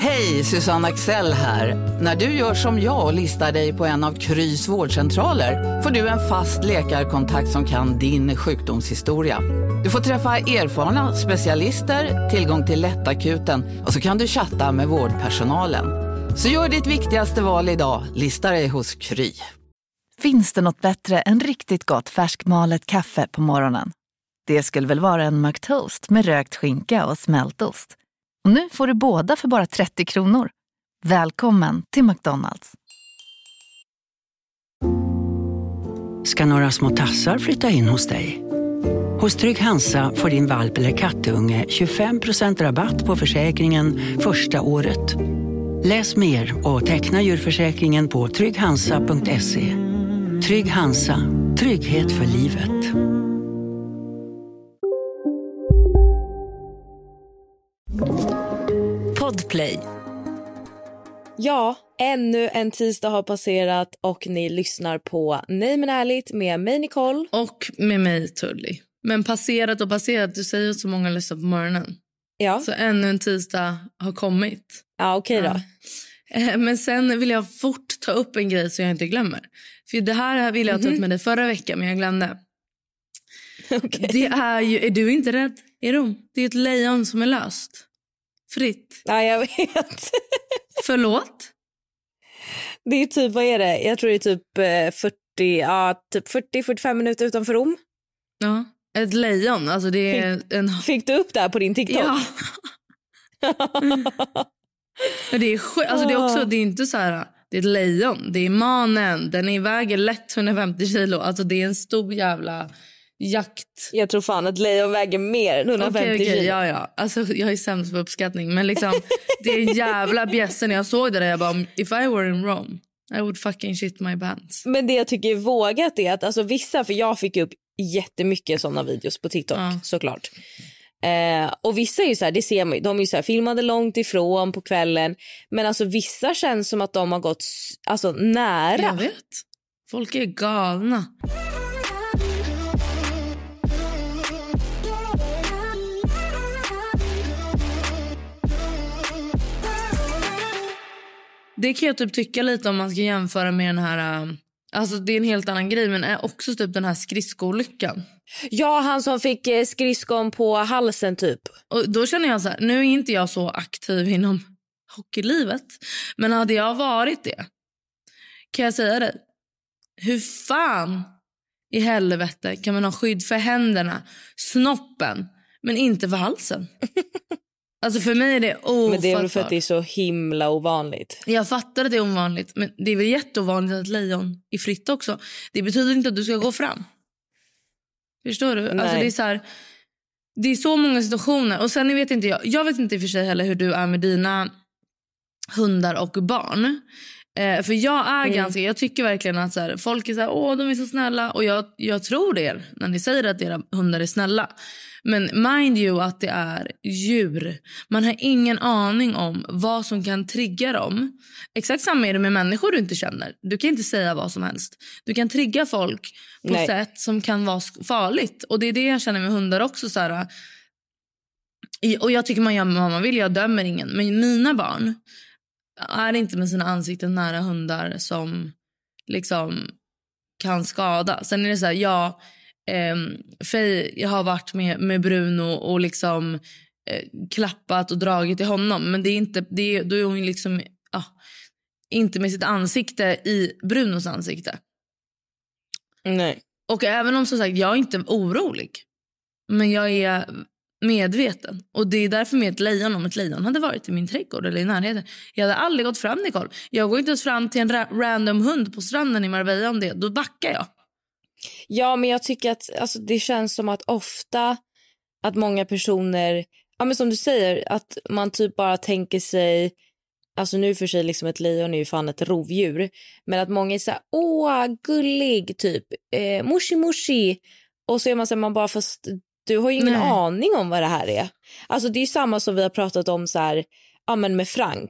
Hej, Susanne Axel här. När du gör som jag och listar dig på en av Krys vårdcentraler får du en fast läkarkontakt som kan din sjukdomshistoria. Du får träffa erfarna specialister, tillgång till lättakuten och så kan du chatta med vårdpersonalen. Så gör ditt viktigaste val idag, listar dig hos Kry. Finns det något bättre än riktigt gott färskmalet kaffe på morgonen? Det skulle väl vara en McToast med rökt skinka och smältost. Och nu får du båda för bara 30 kronor. Välkommen till McDonald's. Ska några små tassar flytta in hos dig? Hos Trygg Hansa får din valp eller kattunge 25% rabatt på försäkringen första året. Läs mer och teckna djurförsäkringen på trygghansa.se. Trygg Hansa, trygghet för livet. Podplay. Ja, ännu en tisdag har passerat och ni lyssnar på Nej men ärligt med mig Nicole. Och med mig Tully. Men passerat och passerat, du säger så många lyssnar på morgonen. Ja. Så ännu en tisdag har kommit. Ja, okej då. Men sen vill jag fort ta upp en grej så jag inte glömmer. För det här ville jag ta upp med dig förra veckan men jag glömde. Okay. Det är du inte rädd i Rom? Det är ett lejon som är löst. Fritt. Ja, jag vet. Förlåt? Det är typ, vad är det? Jag tror det är typ 40-45 minuter utanför Rom. Ja, ett lejon. Alltså det är Fick du upp det här på din TikTok? Ja. Men det är alltså det är också, det är inte så här, det är ett lejon. Det är manen. Den väger lätt 150 kilo. Alltså det är en stor jävla jakt. Jag tror fan att lejon väger mer än 150 kilo. Ja. Alltså jag är sämst på uppskattning. Men liksom, det är en jävla bjässe. När jag såg det där, jag bara, if I were in Rome I would fucking shit my pants. Men det jag tycker är vågat är att alltså vissa, för jag fick upp jättemycket sådana videos på TikTok, såklart. Och vissa är ju så här, det ser man ju, de är ju så här filmade långt ifrån på kvällen. Men alltså vissa känns som att de har gått alltså nära. Jag vet. Folk är galna. Det kan jag typ tycka lite om man ska jämföra med den här. Alltså det är en helt annan grej, men är också typ den här skridskoolyckan. Ja, han som fick skridskon på halsen typ. Och då känner jag så här, nu är inte jag så aktiv inom hockeylivet, men hade jag varit det, kan jag säga dig, hur fan i helvete kan man ha skydd för händerna, snoppen, men inte för halsen? Alltså för mig är det ofattbart. Men det är väl för att det är så himla ovanligt. Jag fattar att det är ovanligt, men det är väl jätteovanligt att lejon är fritt också. Det betyder inte att du ska gå fram. Förstår du? Alltså det är så här, det är så många situationer. Och sen vet inte jag vet inte i och för sig heller hur du är med dina hundar och barn. För jag är ganska, jag tycker verkligen att så här, folk är så här, åh de är så snälla. Och jag tror det när ni säger att era hundar är snälla. Men mind you att det är djur. Man har ingen aning om vad som kan trigga dem. Exakt samma är det med människor du inte känner. Du kan inte säga vad som helst. Du kan trigga folk på sätt som kan vara farligt. Och det är det jag känner med hundar också. Så här. Och jag tycker man gör vad man vill, jag dömer ingen. Men mina barn är inte med sina ansikten nära hundar som liksom kan skada. Sen är det så här, jag har varit med Bruno och liksom klappat och dragit i honom, men det är inte då är hon liksom inte med sitt ansikte i Brunos ansikte. Nej. Och även om så sagt jag är inte orolig, men jag är medveten. Och det är därför med ett lejon, om ett lejon hade varit i min trädgård eller i närheten, jag hade aldrig gått fram, Nicole. Jag går inte ens fram till en random hund på stranden i Marbella om det, då backar jag. Ja, men jag tycker att alltså, det känns som att ofta att många personer, ja men som du säger, att man typ bara tänker sig, alltså nu för sig liksom ett lejon är ju fan ett rovdjur, men att många är så här, åh gullig typ, mushi, och så är man så här, man bara, fast du har ju ingen aning om vad det här är. Alltså det är ju samma som vi har pratat om så här, ja men med Frank.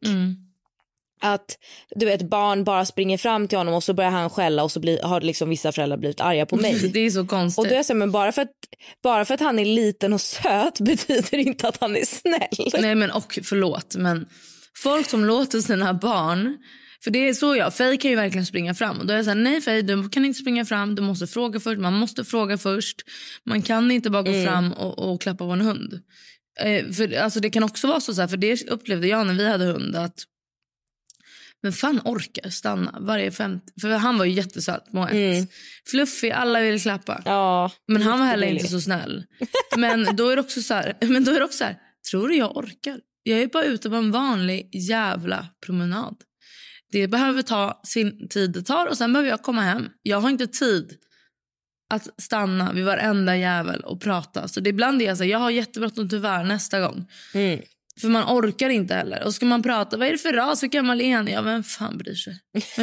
Att du vet, barn bara springer fram till honom och så börjar han skälla och så har liksom vissa föräldrar blivit arga på mig. Det är så konstigt. Och då är jag så här, men bara för att han är liten och söt betyder inte att han är snäll. Nej men och förlåt, men Folk som låter sina barn, för det är så Faye kan ju verkligen springa fram. Och då är jag så här, nej Faye, du kan inte springa fram, du måste fråga först. Man måste fråga först. Man kan inte bara gå fram och klappa på en hund. För alltså det kan också vara så här, för det upplevde jag när vi hade hund, att men fan orkar stanna varje 50, för han var ju jättesöt på ett. Fluffy, alla ville klappa. Ja, men han var heller inte så snäll. Men då är det också så här, tror du jag orkar? Jag är bara ute på en vanlig jävla promenad. Det behöver ta sin tid det tar, och sen behöver jag komma hem. Jag har inte tid att stanna vid varenda jävel och prata. Så det ibland är jag har jättebråttom tyvärr nästa gång. För man orkar inte heller. Och ska man prata, vad är det för ras? Hur gammal är ni? Ja, vem fan bryr sig?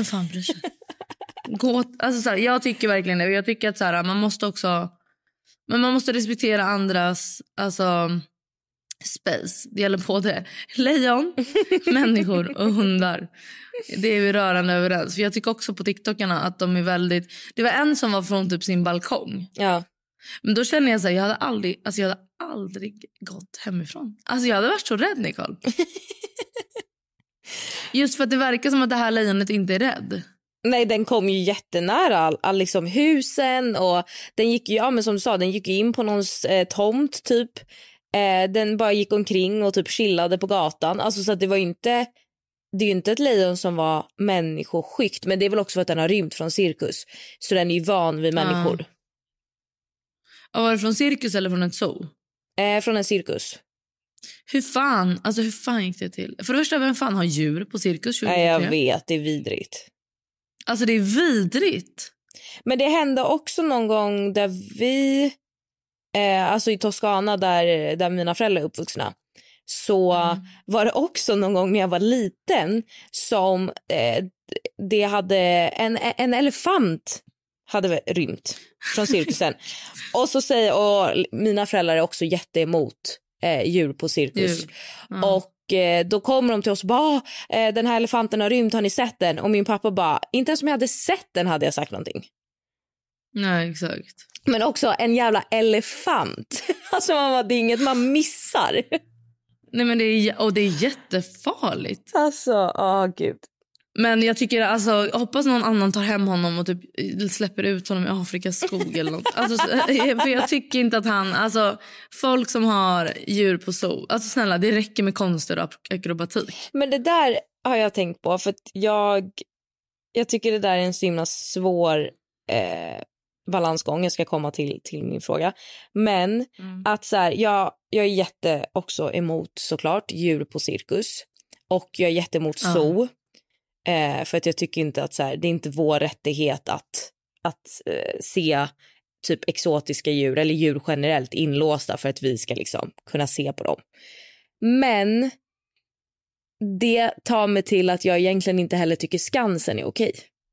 Alltså, så här, jag tycker verkligen det. Jag tycker att så här, man måste respektera andras space. Det gäller både lejon, människor och hundar. Det är vi rörande överens. För jag tycker också på TikTokarna att de är väldigt... Det var en som var från typ sin balkong. Ja. Men då känner jag så här, jag hade aldrig gått hemifrån. Alltså jag hade varit så rädd, Nicole. Just för att det verkar som att det här lejonet inte är rädd. Nej, den kom ju jättenära liksom husen, och den gick ju, men som du sa, den gick in på någons tomt typ. Den bara gick omkring och typ chillade på gatan. Alltså så att det är ju inte ett lejon som var människoskyggt, men det är väl också för att den har rymt från cirkus. Så den är ju van vid människor. Ja, var det från cirkus eller från ett zoo? Från en cirkus. Hur fan gick det till? För det första, vem fan har djur på cirkus? Nej, jag vet, det är vidrigt. Alltså det är vidrigt. Men det hände också någon gång där vi, alltså i Toscana där mina föräldrar är uppvuxna, så var det också någon gång när jag var liten som det hade en elefant hade rymt från cirkusen. Och mina föräldrar är också jätteemot djur på cirkus. Och då kommer de till oss och bara, den här elefanten har rymt, har ni sett den? Och min pappa bara, inte ens om jag hade sett den hade jag sagt någonting. Nej, exakt. Men också en jävla elefant. Alltså det är inget man missar. Nej, men det är jättefarligt. Alltså, gud. Men jag tycker, jag hoppas någon annan tar hem honom och typ släpper ut honom i Afrikas skog eller något. För jag tycker inte att folk som har djur på zoo, alltså snälla, det räcker med konster och akrobatik. Men det där har jag tänkt på, för att jag tycker det där är en så himla svår balansgång. Jag ska komma till min fråga. Men att så här, jag är jätte också emot såklart djur på cirkus, och jag är jättemot zoo. För att jag tycker inte att det är inte vår rättighet att se typ exotiska djur eller djur generellt inlåsta för att vi ska liksom kunna se på dem. Men det tar mig till att jag egentligen inte heller tycker Skansen är okej.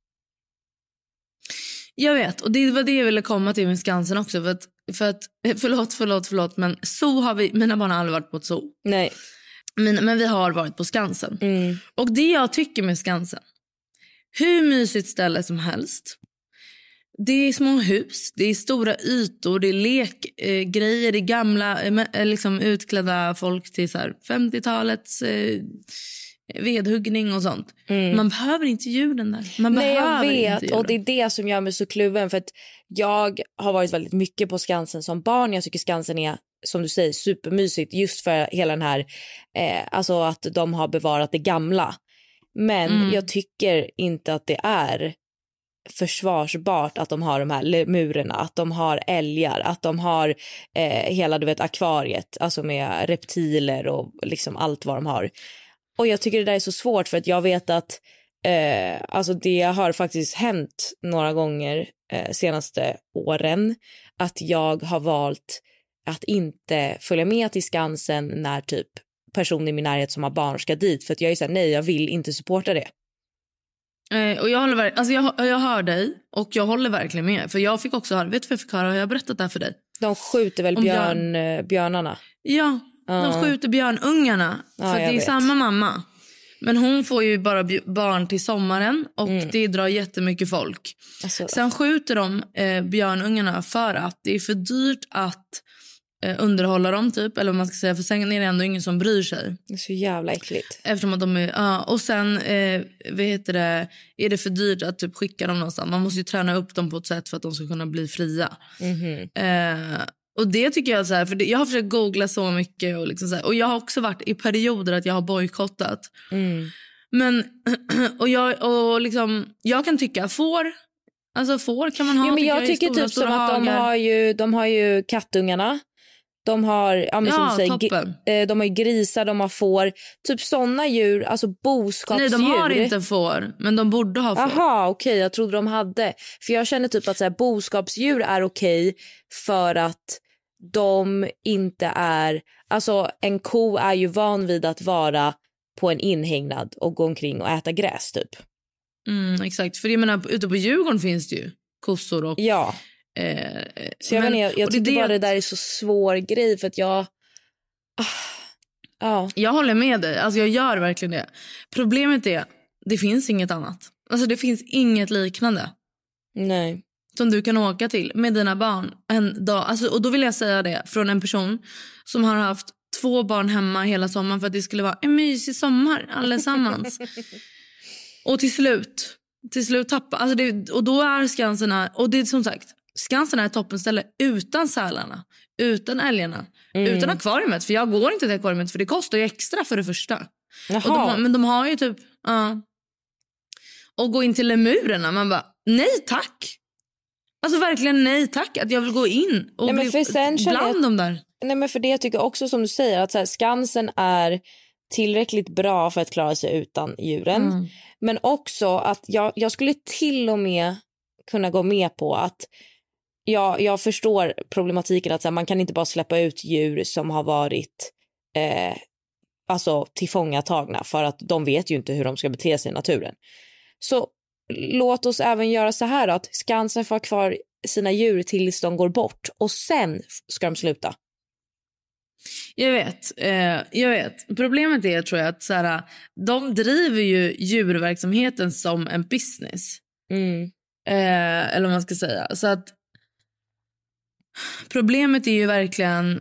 Jag vet, och det var det jag ville komma till med Skansen också. För att förlåt, men zoo har mina barn har aldrig varit på ett zoo. Nej. Men vi har varit på Skansen. Och det jag tycker med Skansen, hur mysigt ställe som helst. Det är små hus, det är stora ytor, det är lekgrejer, det är gamla liksom utklädda folk till så här 50-talets vedhuggning och sånt. Man behöver inte ljuden där. Nej, jag vet, och det är det som gör mig så kluven, för att jag har varit väldigt mycket på Skansen som barn. Jag tycker Skansen är, som du säger, supermysigt just för hela den här alltså att de har bevarat det gamla. Men jag tycker inte att det är försvarsbart att de har de här lemurerna, att de har älgar, att de har hela akvariet, alltså med reptiler och liksom allt vad de har. Och jag tycker det där är så svårt, för att jag vet att alltså det har faktiskt hänt några gånger senaste åren att jag har valt att inte följa med till Skansen när typ personer i min närhet som har barn ska dit, för att jag är så här, nej, jag vill inte supporta det. Och jag hör dig, och jag håller verkligen med, för jag fick också höra, vet du vad jag fick höra, har jag berättat det här för dig? De skjuter väl björnarna? Ja, de skjuter björnungarna, för det är samma mamma. Men hon får ju bara barn till sommaren, och det drar jättemycket folk. Sen skjuter de björnungarna för att det är för dyrt att underhålla dem typ, eller vad man ska säga, för sen är det ändå ingen som bryr sig. Det är så jävla äckligt. Eftersom att de är, och sen är det för dyrt att typ skicka dem någonstans. Man måste ju träna upp dem på ett sätt för att de ska kunna bli fria. Och det tycker jag så här, för jag har försökt googla så mycket och liksom så här, och jag har också varit i perioder att jag har bojkottat. Men jag kan tycka får kan man ha. Ja, men jag tycker typ som att de har ju kattungarna. De har som du säger, de har ju grisar, de har får, typ såna djur, alltså boskapsdjur. Nej, de har inte får, men de borde ha får. Aha, okej, jag trodde de hade. För jag känner typ att så här, boskapsdjur är okej för att de inte är, alltså en ko är ju van vid att vara på en inhägnad och gå omkring och äta gräs typ. Exakt, för jag menar ute på Djurgården finns det ju kossor och ja. Så jag tycker bara det där är så svår grej för att jag håller med dig, alltså jag gör verkligen det. Problemet är, det finns inget annat. Alltså det finns inget liknande. Nej. Som du kan åka till med dina barn en dag. Alltså, och då vill jag säga det från en person som har haft 2 barn hemma hela sommaren för att det skulle vara en mysig sommar allesammans. Och till slut tappa, alltså och då är Skansen, och det är som sagt, Skansen är ett toppenställe utan sälarna, utan älgarna, utan akvariet, för jag går inte till akvariet för det kostar ju extra för det första. Men de har ju typ och gå in till lemurerna, man bara nej tack. Alltså verkligen nej tack att jag vill gå in och bli bland dem där. Nej, men för det jag tycker också som du säger att så här, Skansen är tillräckligt bra för att klara sig utan djuren. Men också att jag skulle till och med kunna gå med på att jag förstår problematiken att så här, man kan inte bara släppa ut djur som har varit alltså tillfångatagna för att de vet ju inte hur de ska bete sig i naturen. Så låt oss även göra så här att Skansen får kvar sina djur tills de går bort och sen ska de sluta. Jag vet. Problemet är, tror jag, att så här, de driver ju djurverksamheten som en business. Eller vad man ska säga. Så att problemet är ju verkligen,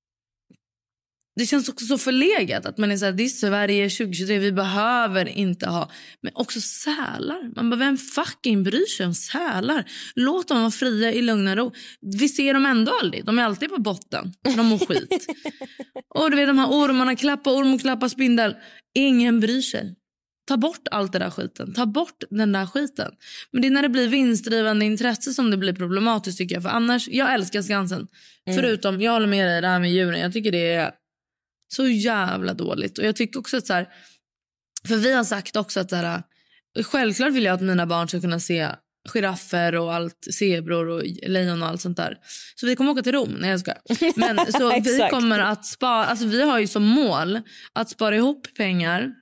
det känns också så förlegat att man är så här, det är Sverige 2023, vi behöver inte ha, men också sälar. Man bara, vem fucking bryr sig om sälar? Låt dem vara fria i lugn och ro. Vi ser dem ändå aldrig, de är alltid på botten, de mår skit. Och du vet de här ormarna, orm och klappa spindel, ingen bryr sig. Ta bort allt det där skiten, ta bort den där skiten. Men det är när det blir vinstdrivande intresse som det blir problematiskt tycker jag. För annars, jag älskar Skansen. Förutom, jag håller med dig det här med djuren, jag tycker det är så jävla dåligt. Och jag tycker också att så här, för vi har sagt också att så här, självklart vill jag att mina barn ska kunna se giraffer och allt, zebror och lejon och allt sånt där. Så vi kommer åka till Rom, nej jag ska. Men så vi kommer att spara, alltså vi har ju som mål att spara ihop pengar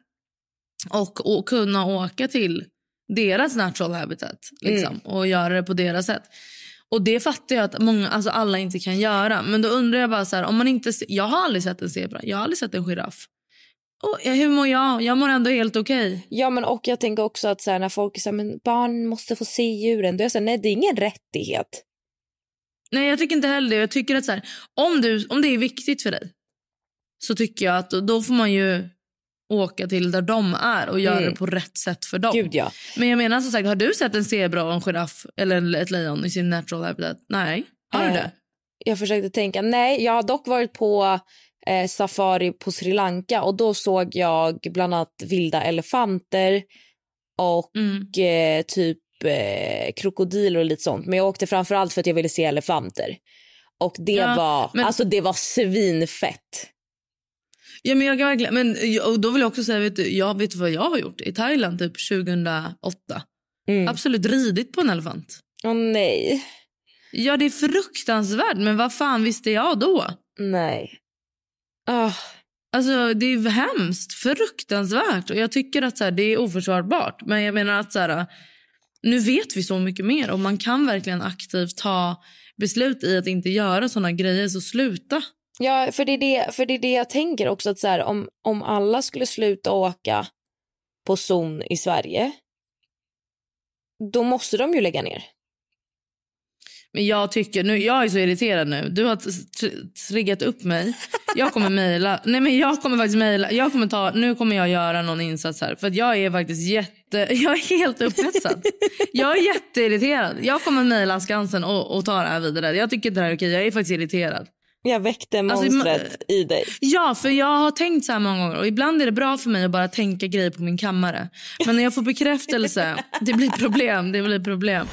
och kunna åka till deras natural habitat liksom, och göra det på deras sätt. Och det fattar jag att många, alltså alla inte kan göra. Men då undrar jag bara så här, om man inte, jag har aldrig sett en zebra, jag har aldrig sett en giraff. Och hur mår jag? Jag mår ändå helt okej. Ja, men och jag tänker också att så här, när folk säger men barn måste få se djuren, då är jag så här, nej det är ingen rättighet. Nej, jag tycker inte heller det. Jag tycker att så här, om det är viktigt för dig, så tycker jag att då får man ju åka till där de är och göra det på rätt sätt för dem. Gud, ja. Men jag menar som sagt, har du sett en zebra och en giraff eller ett lejon i sin natural habitat? Nej, har du det? Jag försökte tänka, nej, jag har dock varit på safari på Sri Lanka och då såg jag bland annat vilda elefanter och typ krokodiler och lite sånt. Men jag åkte framförallt för att jag ville se elefanter. Och det alltså det var svinfett. Ja, men jag kan verkligen, men och då vill jag också säga, vet du vad jag har gjort i Thailand typ 2008? Absolut ridit på en elefant. Åh nej. Ja, det är fruktansvärt, men vad fan visste jag då? Nej. Alltså det är hemskt, fruktansvärt, och jag tycker att så här, det är oförsvarbart. Men jag menar att så här, nu vet vi så mycket mer och man kan verkligen aktivt ta beslut i att inte göra såna grejer, så sluta. Ja, för det är det jag tänker också, att så här, om alla skulle sluta åka på zon i Sverige, då måste de ju lägga ner. Men jag tycker, nu, jag är så irriterad nu. Du har triggat upp mig. Jag kommer mejla. Nej, men jag kommer faktiskt mejla. Nu kommer jag göra någon insats här. För att jag är faktiskt jag är helt upphetsad. Jag är jätteirriterad. Jag kommer mejla Skansen och ta det här vidare. Jag tycker det här är okej. Jag är faktiskt irriterad. Jag väckte monstret i dig. Ja, för jag har tänkt så här många gånger. Och ibland är det bra för mig att bara tänka grejer på min kammare. Men när jag får bekräftelse, det blir problem.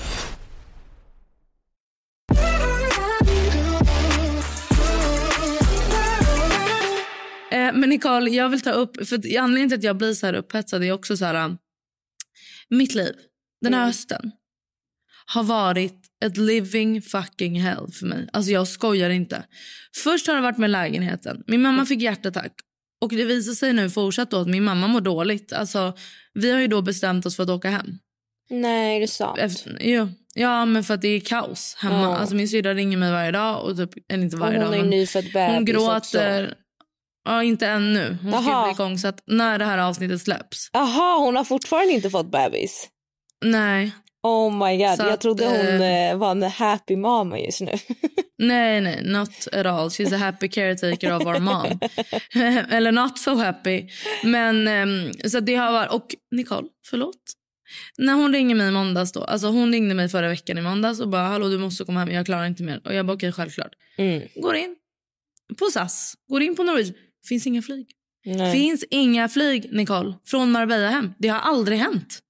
Men Nicole, jag vill ta upp, för anledningen till att jag blir så här upphetsad är också så här, mitt liv den här hösten har varit ett living fucking hell för mig. Alltså jag skojar inte. Först har det varit med lägenheten. Min mamma fick hjärtattack. Och det visar sig nu fortsatt då att min mamma mår dåligt. Alltså vi har ju då bestämt oss för att åka hem. Nej, det är sant. Ja, men för att det är kaos hemma. Ja. Alltså min syrra ringer mig varje dag. Och typ, eller inte varje dag. Hon är en nyfödd bebis. Hon gråter. Också. Ja, inte ännu. Hon ska bli igång så att när det här avsnittet släpps. Jaha, hon har fortfarande inte fått bebis. Nej. Oh my god, jag trodde hon var en happy mama just nu. Nej, not at all. She's a happy caretaker of our mom. Eller not so happy. Men så det har varit, och Nicole, förlåt. När hon ringer mig i måndags då, alltså hon ringde mig förra veckan i måndags och bara, hallå du måste komma hem, jag klarar inte mer. Och jag bara, okej, självklart. Går in på SAS, går in på Norwegian. Finns inga flyg. Nej. Finns inga flyg, Nicole, från Marbella hem. Det har aldrig hänt.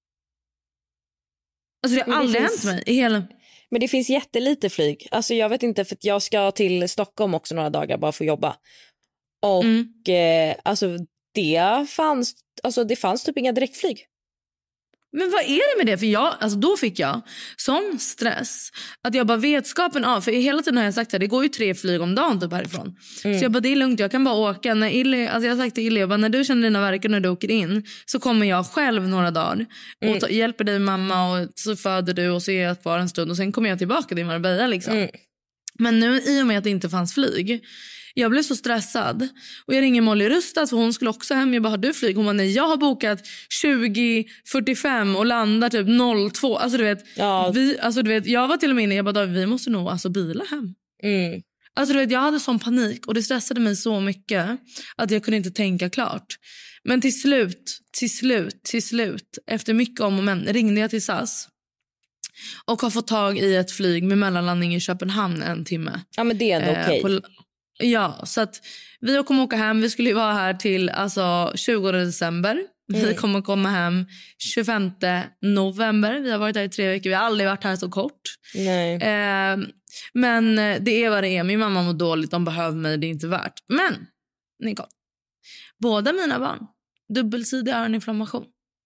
Alltså det har aldrig hänt mig i hela... Men det finns jättelite flyg. Alltså jag vet inte, för att jag ska till Stockholm också några dagar bara för att jobba. Och alltså det fanns typ inga direktflyg. Men vad är det med det? För då fick jag sån stress att jag bara vetskapen av, för hela tiden har jag sagt att det går ju 3 flyg om dagen typ härifrån. Så jag bara, det är lugnt, jag kan bara åka. När jag har sagt till Illy, jag bara, när du känner dina verkar när du åker in så kommer jag själv några dagar och hjälper dig mamma och så föder du och så är jag kvar en stund och sen kommer jag tillbaka till Marbella liksom. Men nu i och med att det inte fanns flyg, jag blev så stressad. Och jag ringer Molly Rustad för hon skulle också hem. Jag bara, har du flyg? Hon bara, nej, jag har bokat 20:45 och landar typ 02. Alltså du vet, jag var till och med inne, jag bara, vi måste nog alltså bila hem. Alltså du vet, jag hade sån panik och det stressade mig så mycket att jag kunde inte tänka klart. Men till slut, efter mycket om och men, ringde jag till SAS. Och har fått tag i ett flyg med mellanlandning i Köpenhamn 1 timme. Ja, men det är ändå okej. Ja, så att vi kommer åka hem. Vi skulle ju vara här till 20 december. Vi kommer komma hem 25 november. Vi har varit här i 3 veckor. Vi har aldrig varit här så kort. Nej. Men det är vad det är. Min mamma mår dåligt. De behöver mig. Det är inte värt. Men, Nicole. Båda mina barn. Dubbelsidig öroninflammation.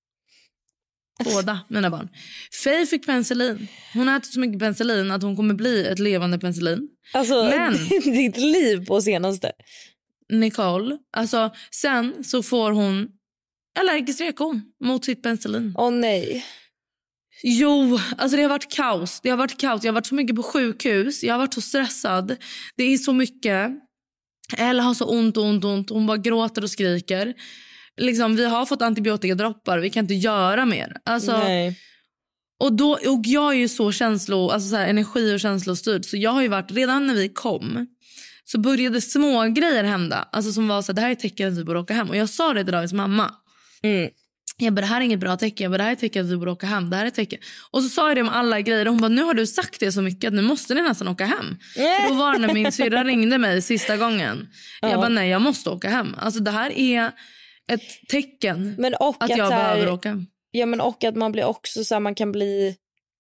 Båda mina barn. Faye fick penicillin. Hon har ätit så mycket penicillin att hon kommer bli ett levande penicillin. Alltså, men ditt liv på senaste. Nicole, alltså sen så får hon allergisk reaktion mot sitt penicillin. Åh nej. Jo, alltså det har varit kaos. Jag har varit så mycket på sjukhus. Jag har varit så stressad. Det är så mycket. Ella har så ont. Hon bara gråter och skriker. Liksom, vi har fått antibiotikadroppar. Vi kan inte göra mer. Alltså, nej. Och jag är ju så så här, energi- och känslostyrd. Så jag har ju varit, redan när vi kom så började små grejer hända. Alltså som var så här, det här är tecken att vi borde åka hem. Och jag sa det till Davids mamma. Jag bara, det här är inget bra tecken. Jag bara, det här är tecken att vi borde åka hem. Det här är tecken. Och så sa jag det om alla grejer. Och hon bara, nu har du sagt det så mycket att nu måste ni nästan åka hem. För då var det när min syrra ringde mig sista gången. Jag bara, nej, jag måste åka hem. Alltså det här är ett tecken att jag behöver åka hem. Ja, men och att man blir också så här, man kan bli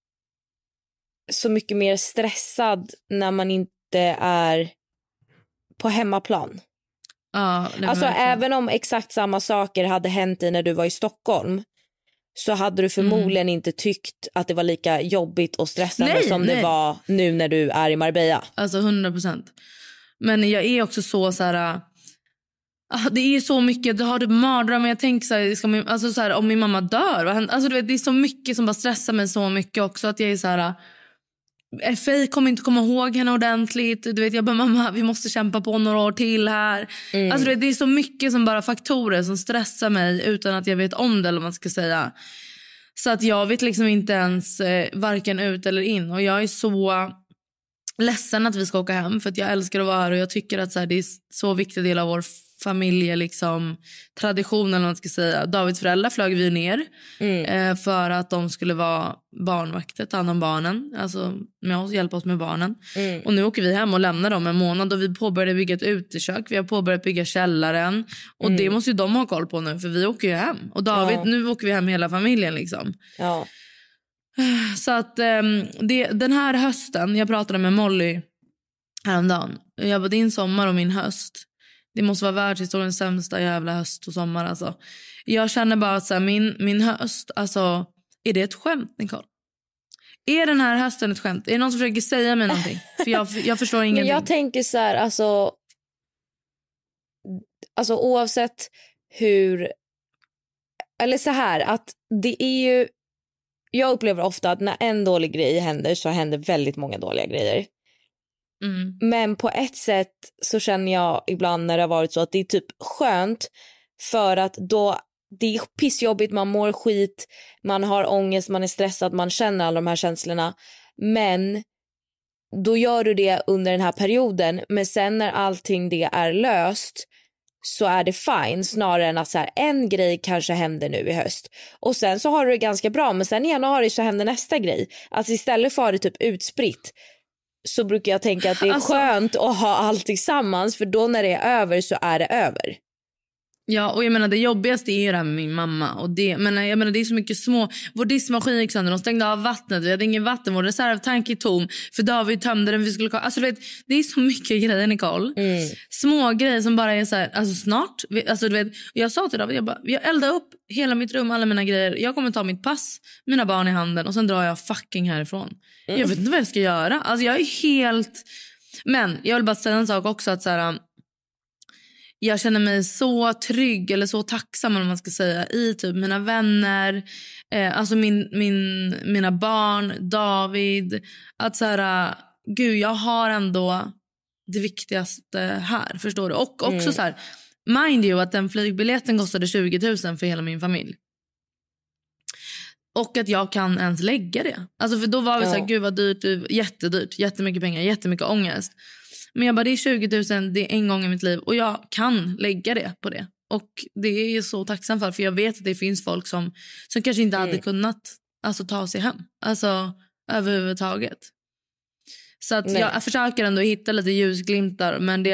så mycket mer stressad när man inte är på hemmaplan. Ja, alltså även om exakt samma saker hade hänt i när du var i Stockholm så hade du förmodligen inte tyckt att det var lika jobbigt och stressande som det var nu när du är i Marbella. Alltså 100%. Men jag är också så här. Det är så mycket, du har typ mardrömmar. Jag tänker så här, om min mamma dör. Alltså du vet, det är så mycket som bara stressar mig så mycket också. Att jag är så här, Faye kommer inte komma ihåg henne ordentligt. Du vet, jag bara, mamma, vi måste kämpa på några år till här. Alltså du vet, det är så mycket som bara faktorer som stressar mig utan att jag vet om det, eller vad man ska säga. Så att jag vet liksom inte ens varken ut eller in. Och jag är så ledsen att vi ska åka hem, för att jag älskar att vara här och jag tycker att så här, det är så viktig del av vår familje liksom, tradition eller vad man ska säga. Davids föräldrar flög vi ner för att de skulle vara barnvakter, ta hand om barnen, alltså med oss, hjälpa oss med barnen. Och nu åker vi hem och lämnar dem en månad och vi påbörjade bygga ett utekök, vi har påbörjat bygga källaren och det måste ju de ha koll på nu, för vi åker ju hem och David, nu åker vi hem hela familjen liksom. Ja. Så att den här hösten, jag pratade med Molly häromdagen, jag bara, din sommar och min höst, det måste vara världshistoriens sämsta jävla höst och sommar alltså. Jag känner bara att så här, min höst, alltså, är det ett skämt, Nicole? Är den här hösten ett skämt? Är det någon som försöker säga mig någonting? För jag förstår ingenting. Men jag tänker så här, alltså oavsett hur, eller så här, att det är ju, jag upplever ofta att när en dålig grej händer så händer väldigt många dåliga grejer. Men på ett sätt så känner jag ibland när det har varit så att det är typ skönt, för att då det är pissjobbigt, man mår skit, man har ångest, man är stressad, man känner alla de här känslorna, men då gör du det under den här perioden, men sen när allting det är löst så är det fine, snarare än att så här, en grej kanske händer nu i höst och sen så har du det ganska bra, men sen i januari så händer nästa grej. Alltså istället för att ha det typ utspritt, så brukar jag tänka att det är skönt att ha allt tillsammans, för då när det är över så är det över. Ja, och jag menar det jobbigaste är ju det här med min mamma. Och det, men jag menar det är så mycket små. Vår diskmaskin gick sönder, de stängde av vattnet. Vi hade ingen vatten, vår reservtank är tom, för David tömde den, vi skulle alltså du vet, det är så mycket grejer, Nicole. Små grejer som bara är så här, alltså snart, alltså du vet, jag sa till David, jag eldar upp hela mitt rum, alla mina grejer. Jag kommer ta mitt pass, mina barn i handen och sen drar jag fucking härifrån. Jag vet inte vad jag ska göra. Alltså jag är helt. Men jag vill bara säga en sak också, att så här, jag känner mig så trygg eller så tacksam, om man ska säga, i typ mina vänner, alltså mina barn, David, att så här, gud, jag har ändå det viktigaste här, förstår du? Och också så här, mind you, att den flygbiljetten kostade 20 000 för hela min familj. Och att jag kan ens lägga det. Alltså för då var vi så här, gud vad dyrt, jättedyrt, jättemycket pengar, jättemycket ångest. Men jag bara, det är 20 000, det är en gång i mitt liv. Och jag kan lägga det på det. Och det är jag så tacksam för jag vet att det finns folk som kanske inte hade kunnat alltså, ta sig hem. Alltså överhuvudtaget. Så att jag försöker ändå hitta lite ljusglimtar, men det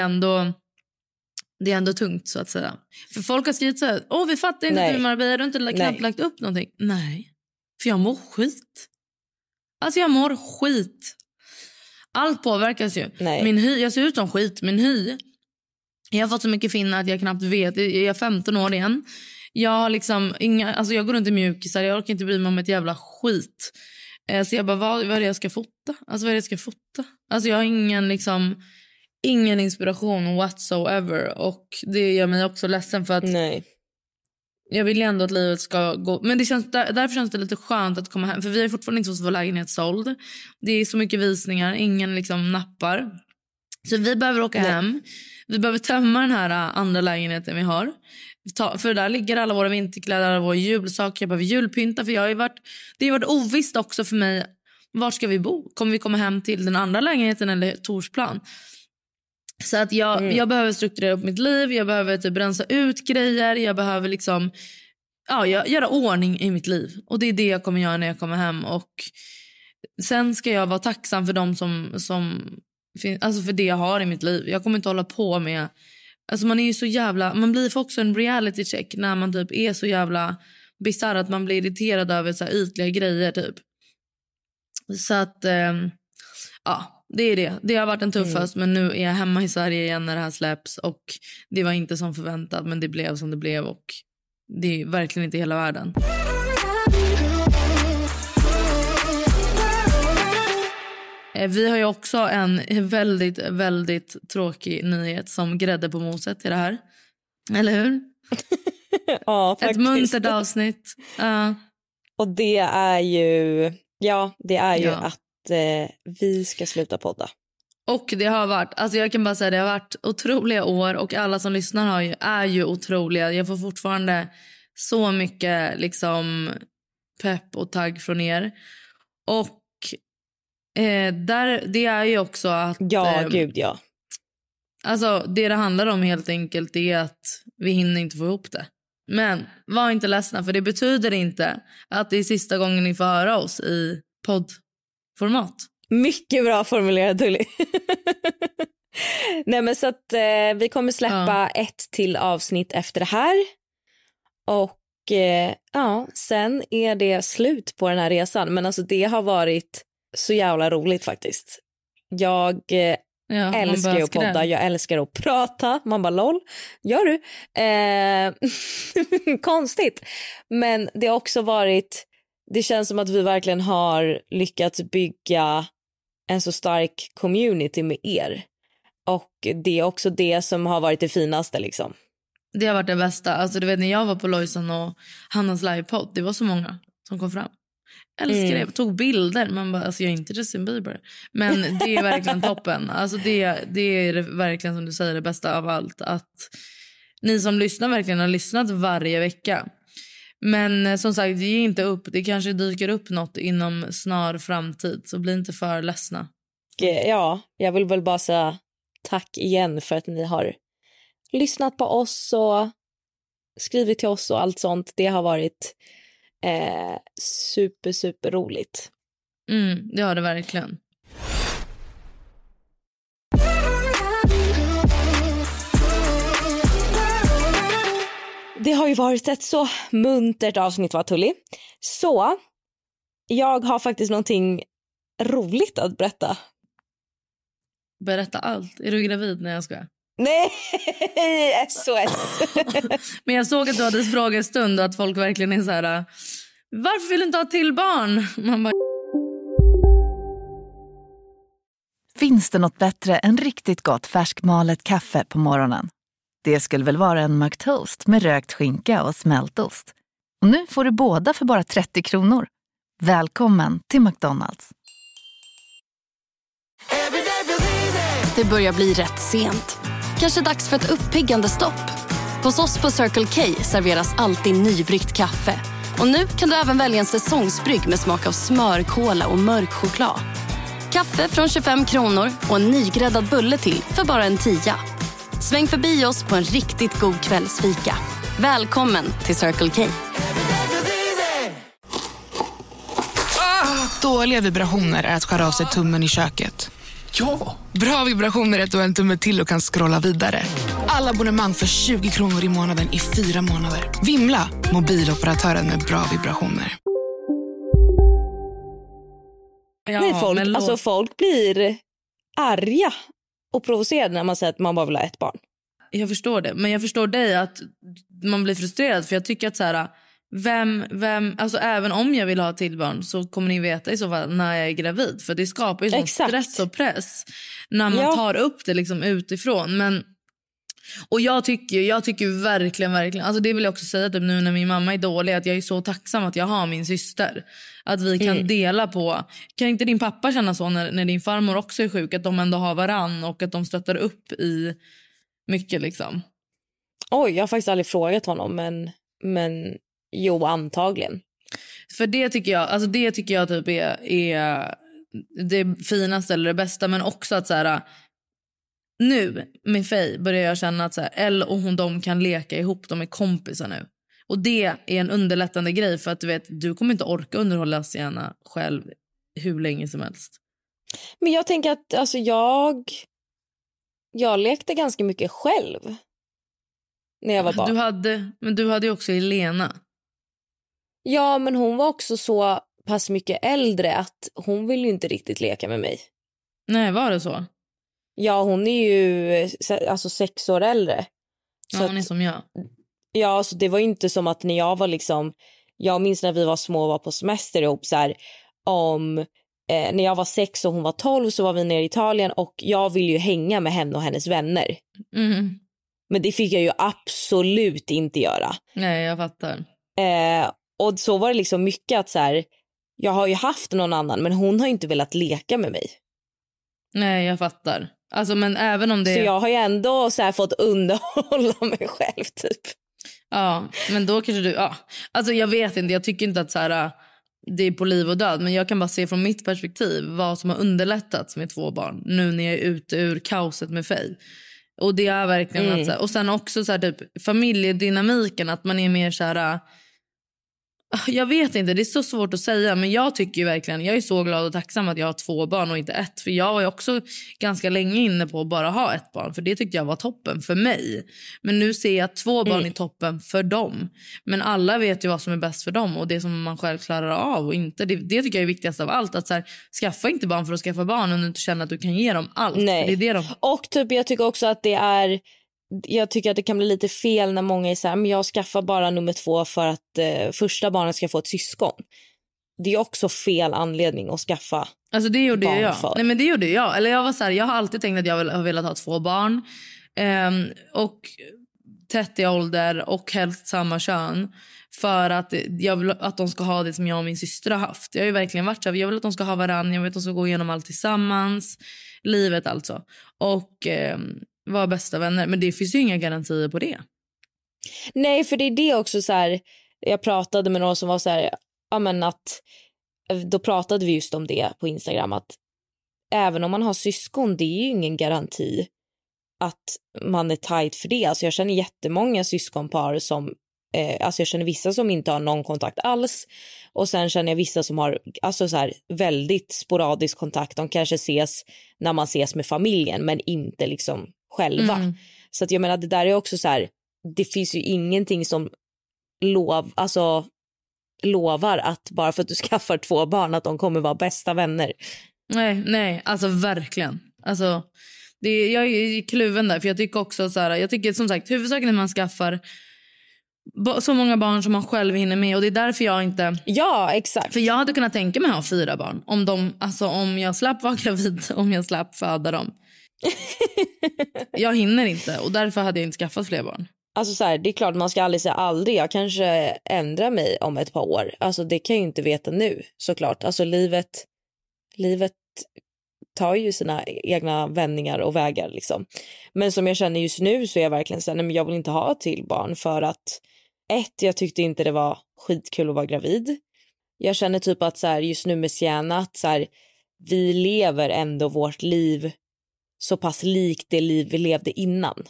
är ändå tungt, så att säga. För folk har skrivit så här, vi fattar inte hur Marbella, du har inte knappt lagt upp någonting. Nej, för jag mår skit. Alltså jag mår skit. Allt påverkas ju. Min hy, jag ser ut som skit. Min hy, jag har fått så mycket finnar att jag knappt vet. Jag är 15 år igen. Jag har liksom inga, alltså jag går runt i mjukisar. Jag orkar inte bry mig om ett jävla skit. Så jag bara, vad är det jag ska fota? Alltså vad är det jag ska fota? Alltså jag har ingen inspiration whatsoever. Och det gör mig också ledsen, för att jag vill ju ändå att livet ska gå. Men därför känns det lite skönt att komma hem. För vi har fortfarande inte fått vår lägenhet såld. Det är så mycket visningar, ingen liksom nappar. Så vi behöver åka hem. Vi behöver tömma den här andra lägenheten vi har. För där ligger alla våra vinterkläder, alla våra julsaker. Jag behöver julpynta, för det har varit ovisst också för mig. Var ska vi bo? Kommer vi komma hem till den andra lägenheten eller Torsplan? Så att jag behöver strukturera upp mitt liv. Jag behöver typ rensa ut grejer. Jag behöver liksom göra ordning i mitt liv. Och det är det jag kommer göra när jag kommer hem. Och sen ska jag vara tacksam för dem som alltså för det jag har i mitt liv. Jag kommer inte hålla på med, alltså man är ju så jävla, man blir också en reality check när man typ är så jävla bizarr att man blir irriterad över så här ytliga grejer typ. Så att det är det. Det har varit en tuff höst, men nu är jag hemma i Sverige igen när det här släpps. Och det var inte som förväntat, men det blev som det blev. Och det är verkligen inte hela världen. Vi har ju också en väldigt, väldigt tråkig nyhet som grädde på moset i det här. Eller hur? Ja, faktiskt. Ett muntert avsnitt. Och det är ju att vi ska sluta podda. Och det har varit, alltså jag kan bara säga, det har varit otroliga år. Och alla som lyssnar är ju otroliga. Jag får fortfarande så mycket liksom pepp och tagg från er. Och det är ju också att... Ja, gud ja. Alltså det handlar om helt enkelt är att vi hinner inte få ihop det. Men var inte ledsna, för det betyder inte att det är sista gången ni får höra oss i poddformat. Mycket bra formulerat, Tully. Nej, men så att vi kommer släppa ett till avsnitt efter det här. Och sen är det slut på den här resan. Men alltså det har varit så jävla roligt faktiskt. Jag älskar att podda, jag älskar att prata. Man bara lol, gör du? Konstigt. Men det har också varit, det känns som att vi verkligen har lyckats bygga en så stark community med er. Och det är också det som har varit det finaste liksom. Det har varit det bästa. Alltså du vet när jag var på Lojsan och Hannas livepodd, det var så många som kom fram. Älskar det. Jag tog bilder. Man bara, alltså jag är inte Justin Bieber. Men det är verkligen toppen. Alltså det är verkligen som du säger det bästa av allt. Att ni som lyssnar verkligen har lyssnat varje vecka. Men som sagt, ge inte upp. Det kanske dyker upp något inom snar framtid. Så bli inte för ledsna. Ja, jag vill väl bara säga tack igen för att ni har lyssnat på oss och skrivit till oss och allt sånt. Det har varit super roligt. Det har det verkligen. Det har ju varit ett så muntert avsnitt, va, Tully? Så jag har faktiskt någonting roligt att berätta. Berätta allt. Är du gravid när jag ska? Nej, SOS. Men jag såg att du hade frågestund och att folk verkligen är så här: varför vill du inte ha till barn? Man bara... Finns det något bättre än riktigt gott färskmalet kaffe på morgonen? Det skulle väl vara en McToast med rökt skinka och smältost. Och nu får du båda för bara 30 kronor. Välkommen till McDonald's. Det börjar bli rätt sent. Kanske dags för ett uppiggande stopp. Hos oss på Circle K serveras alltid nybryggt kaffe. Och nu kan du även välja en säsongsbrygg med smak av smör, kola och mörk choklad. Kaffe från 25 kronor och en nygräddad bulle till för bara en 10. Sväng förbi oss på en riktigt god kvällsfika. Välkommen till Circle K. Dåliga vibrationer är att skära av sig tummen i köket. Ja! Bra vibrationer är att du har en tumme till och kan scrolla vidare. Alla abonnemang för 20 kronor i månaden i 4 månader. Vimla, mobiloperatören med bra vibrationer. Ja, nej, folk blir arga och provocerade när man säger att man bara vill ha ett barn. Jag förstår det, men jag förstår dig att man blir frustrerad. För jag tycker att så här, vem, alltså även om jag vill ha till barn så kommer ni veta i så fall när jag är gravid. För det skapar ju sån stress och press när man tar upp det liksom utifrån. Men, och jag tycker verkligen, alltså det vill jag också säga typ nu när min mamma är dålig, att jag är så tacksam att jag har min syster. Att vi kan dela på. Kan inte din pappa känna så när din farmor också är sjuk, att de ändå har varann och att de stöttar upp i mycket liksom? Oj, jag har faktiskt aldrig frågat honom, men jo, antagligen. För det tycker jag typ är det finaste eller det bästa. Men också att så här, nu med Faye börjar jag känna att så här, Elle och de kan leka ihop, de är kompisar nu. Och det är en underlättande grej, för att du kommer inte orka underhålla Sienna själv hur länge som helst. Men jag tänker att alltså jag lekte ganska mycket själv när jag var barn. Du hade ju också Elena. Ja, men hon var också så pass mycket äldre att hon vill ju inte riktigt leka med mig. Nej, var det så? Ja, hon är ju alltså 6 år äldre. Ja, hon är som jag. Ja, så det var inte som att när jag var liksom... Jag minns när vi var små och var på semester ihop så här, när jag var 6 och hon var 12 så var vi nere i Italien och jag ville ju hänga med henne och hennes vänner. Mm. Men det fick jag ju absolut inte göra. Nej, jag fattar. Och så var det liksom mycket att så här, jag har ju haft någon annan men hon har ju inte velat leka med mig. Nej, jag fattar. Alltså, men även om det... Så jag har ju ändå så här fått underhålla mig själv typ. Ja, men då kanske du... Ja. Alltså jag vet inte, jag tycker inte att så här... det är på liv och död. Men jag kan bara se från mitt perspektiv vad som har underlättats med 2 barn. Nu när jag är ute ur kaoset med Faye. Och det är verkligen att, så här, och sen också så här, typ, familjedynamiken. Att man är mer så här... Jag vet inte, det är så svårt att säga. Men jag tycker ju verkligen, jag är så glad och tacksam att jag har 2 barn och inte 1. För jag var ju också ganska länge inne på att bara ha 1 barn. För det tyckte jag var toppen för mig. Men nu ser jag att 2 barn är toppen för dem. Men alla vet ju vad som är bäst för dem. Och det som man själv klarar av och inte. Det tycker jag är viktigast av allt. Att så här, skaffa inte barn för att skaffa barn om du inte känner att du kan ge dem allt. Nej. För det är det Och typ, jag tycker också att det är... Jag tycker att det kan bli lite fel när många är så här, men jag skaffar bara nummer 2 för att första barnet ska få ett syskon. Det är också fel anledning att skaffa. Alltså det gjorde barn jag. för. Nej, men det gjorde jag. Eller jag var så här, jag har alltid tänkt att jag har velat ha 2 barn. Och tätt i ålder och helst samma kön. För att jag vill att de ska ha det som jag och min syster har haft. Jag har ju verkligen varit så här, jag vill att de ska ha varann. Jag vill att de ska gå igenom allt tillsammans. Livet alltså. Och... var bästa vänner. Men det finns ju inga garantier på det. Nej, för det är det också så här. Jag pratade med någon som var så här, ja men att då pratade vi just om det på Instagram, att även om man har syskon, det är ju ingen garanti att man är tajt för det. Alltså jag känner jättemånga syskonpar som alltså jag känner vissa som inte har någon kontakt alls, och sen känner jag vissa som har alltså så här väldigt sporadisk kontakt. De kanske ses när man ses med familjen men inte liksom själva. Så att jag menar, det där är också så här, det finns ju ingenting som lovar att bara för att du skaffar 2 barn att de kommer vara bästa vänner. Nej, alltså verkligen. Alltså jag är kluven där, för jag tycker också så här, jag tycker som sagt huvudsaken är att man skaffar så många barn som man själv hinner med, och det är därför jag inte... Ja, exakt. För jag hade kunnat tänka mig att ha 4 barn om jag slapp vara gravid, om jag slapp föda dem. Jag hinner inte, och därför hade jag inte skaffat fler barn. Alltså så här, det är klart man ska aldrig säga aldrig. Jag kanske ändrar mig om ett par år. Alltså det kan jag ju inte veta nu, såklart. Alltså livet tar ju sina egna vändningar och vägar liksom. Men som jag känner just nu så är jag verkligen så här, nej, men jag vill inte ha till barn för att jag tyckte inte det var skitkul att vara gravid. Jag känner typ att så här, just nu med Sienna, att så här, vi lever ändå vårt liv så pass likt det liv vi levde innan.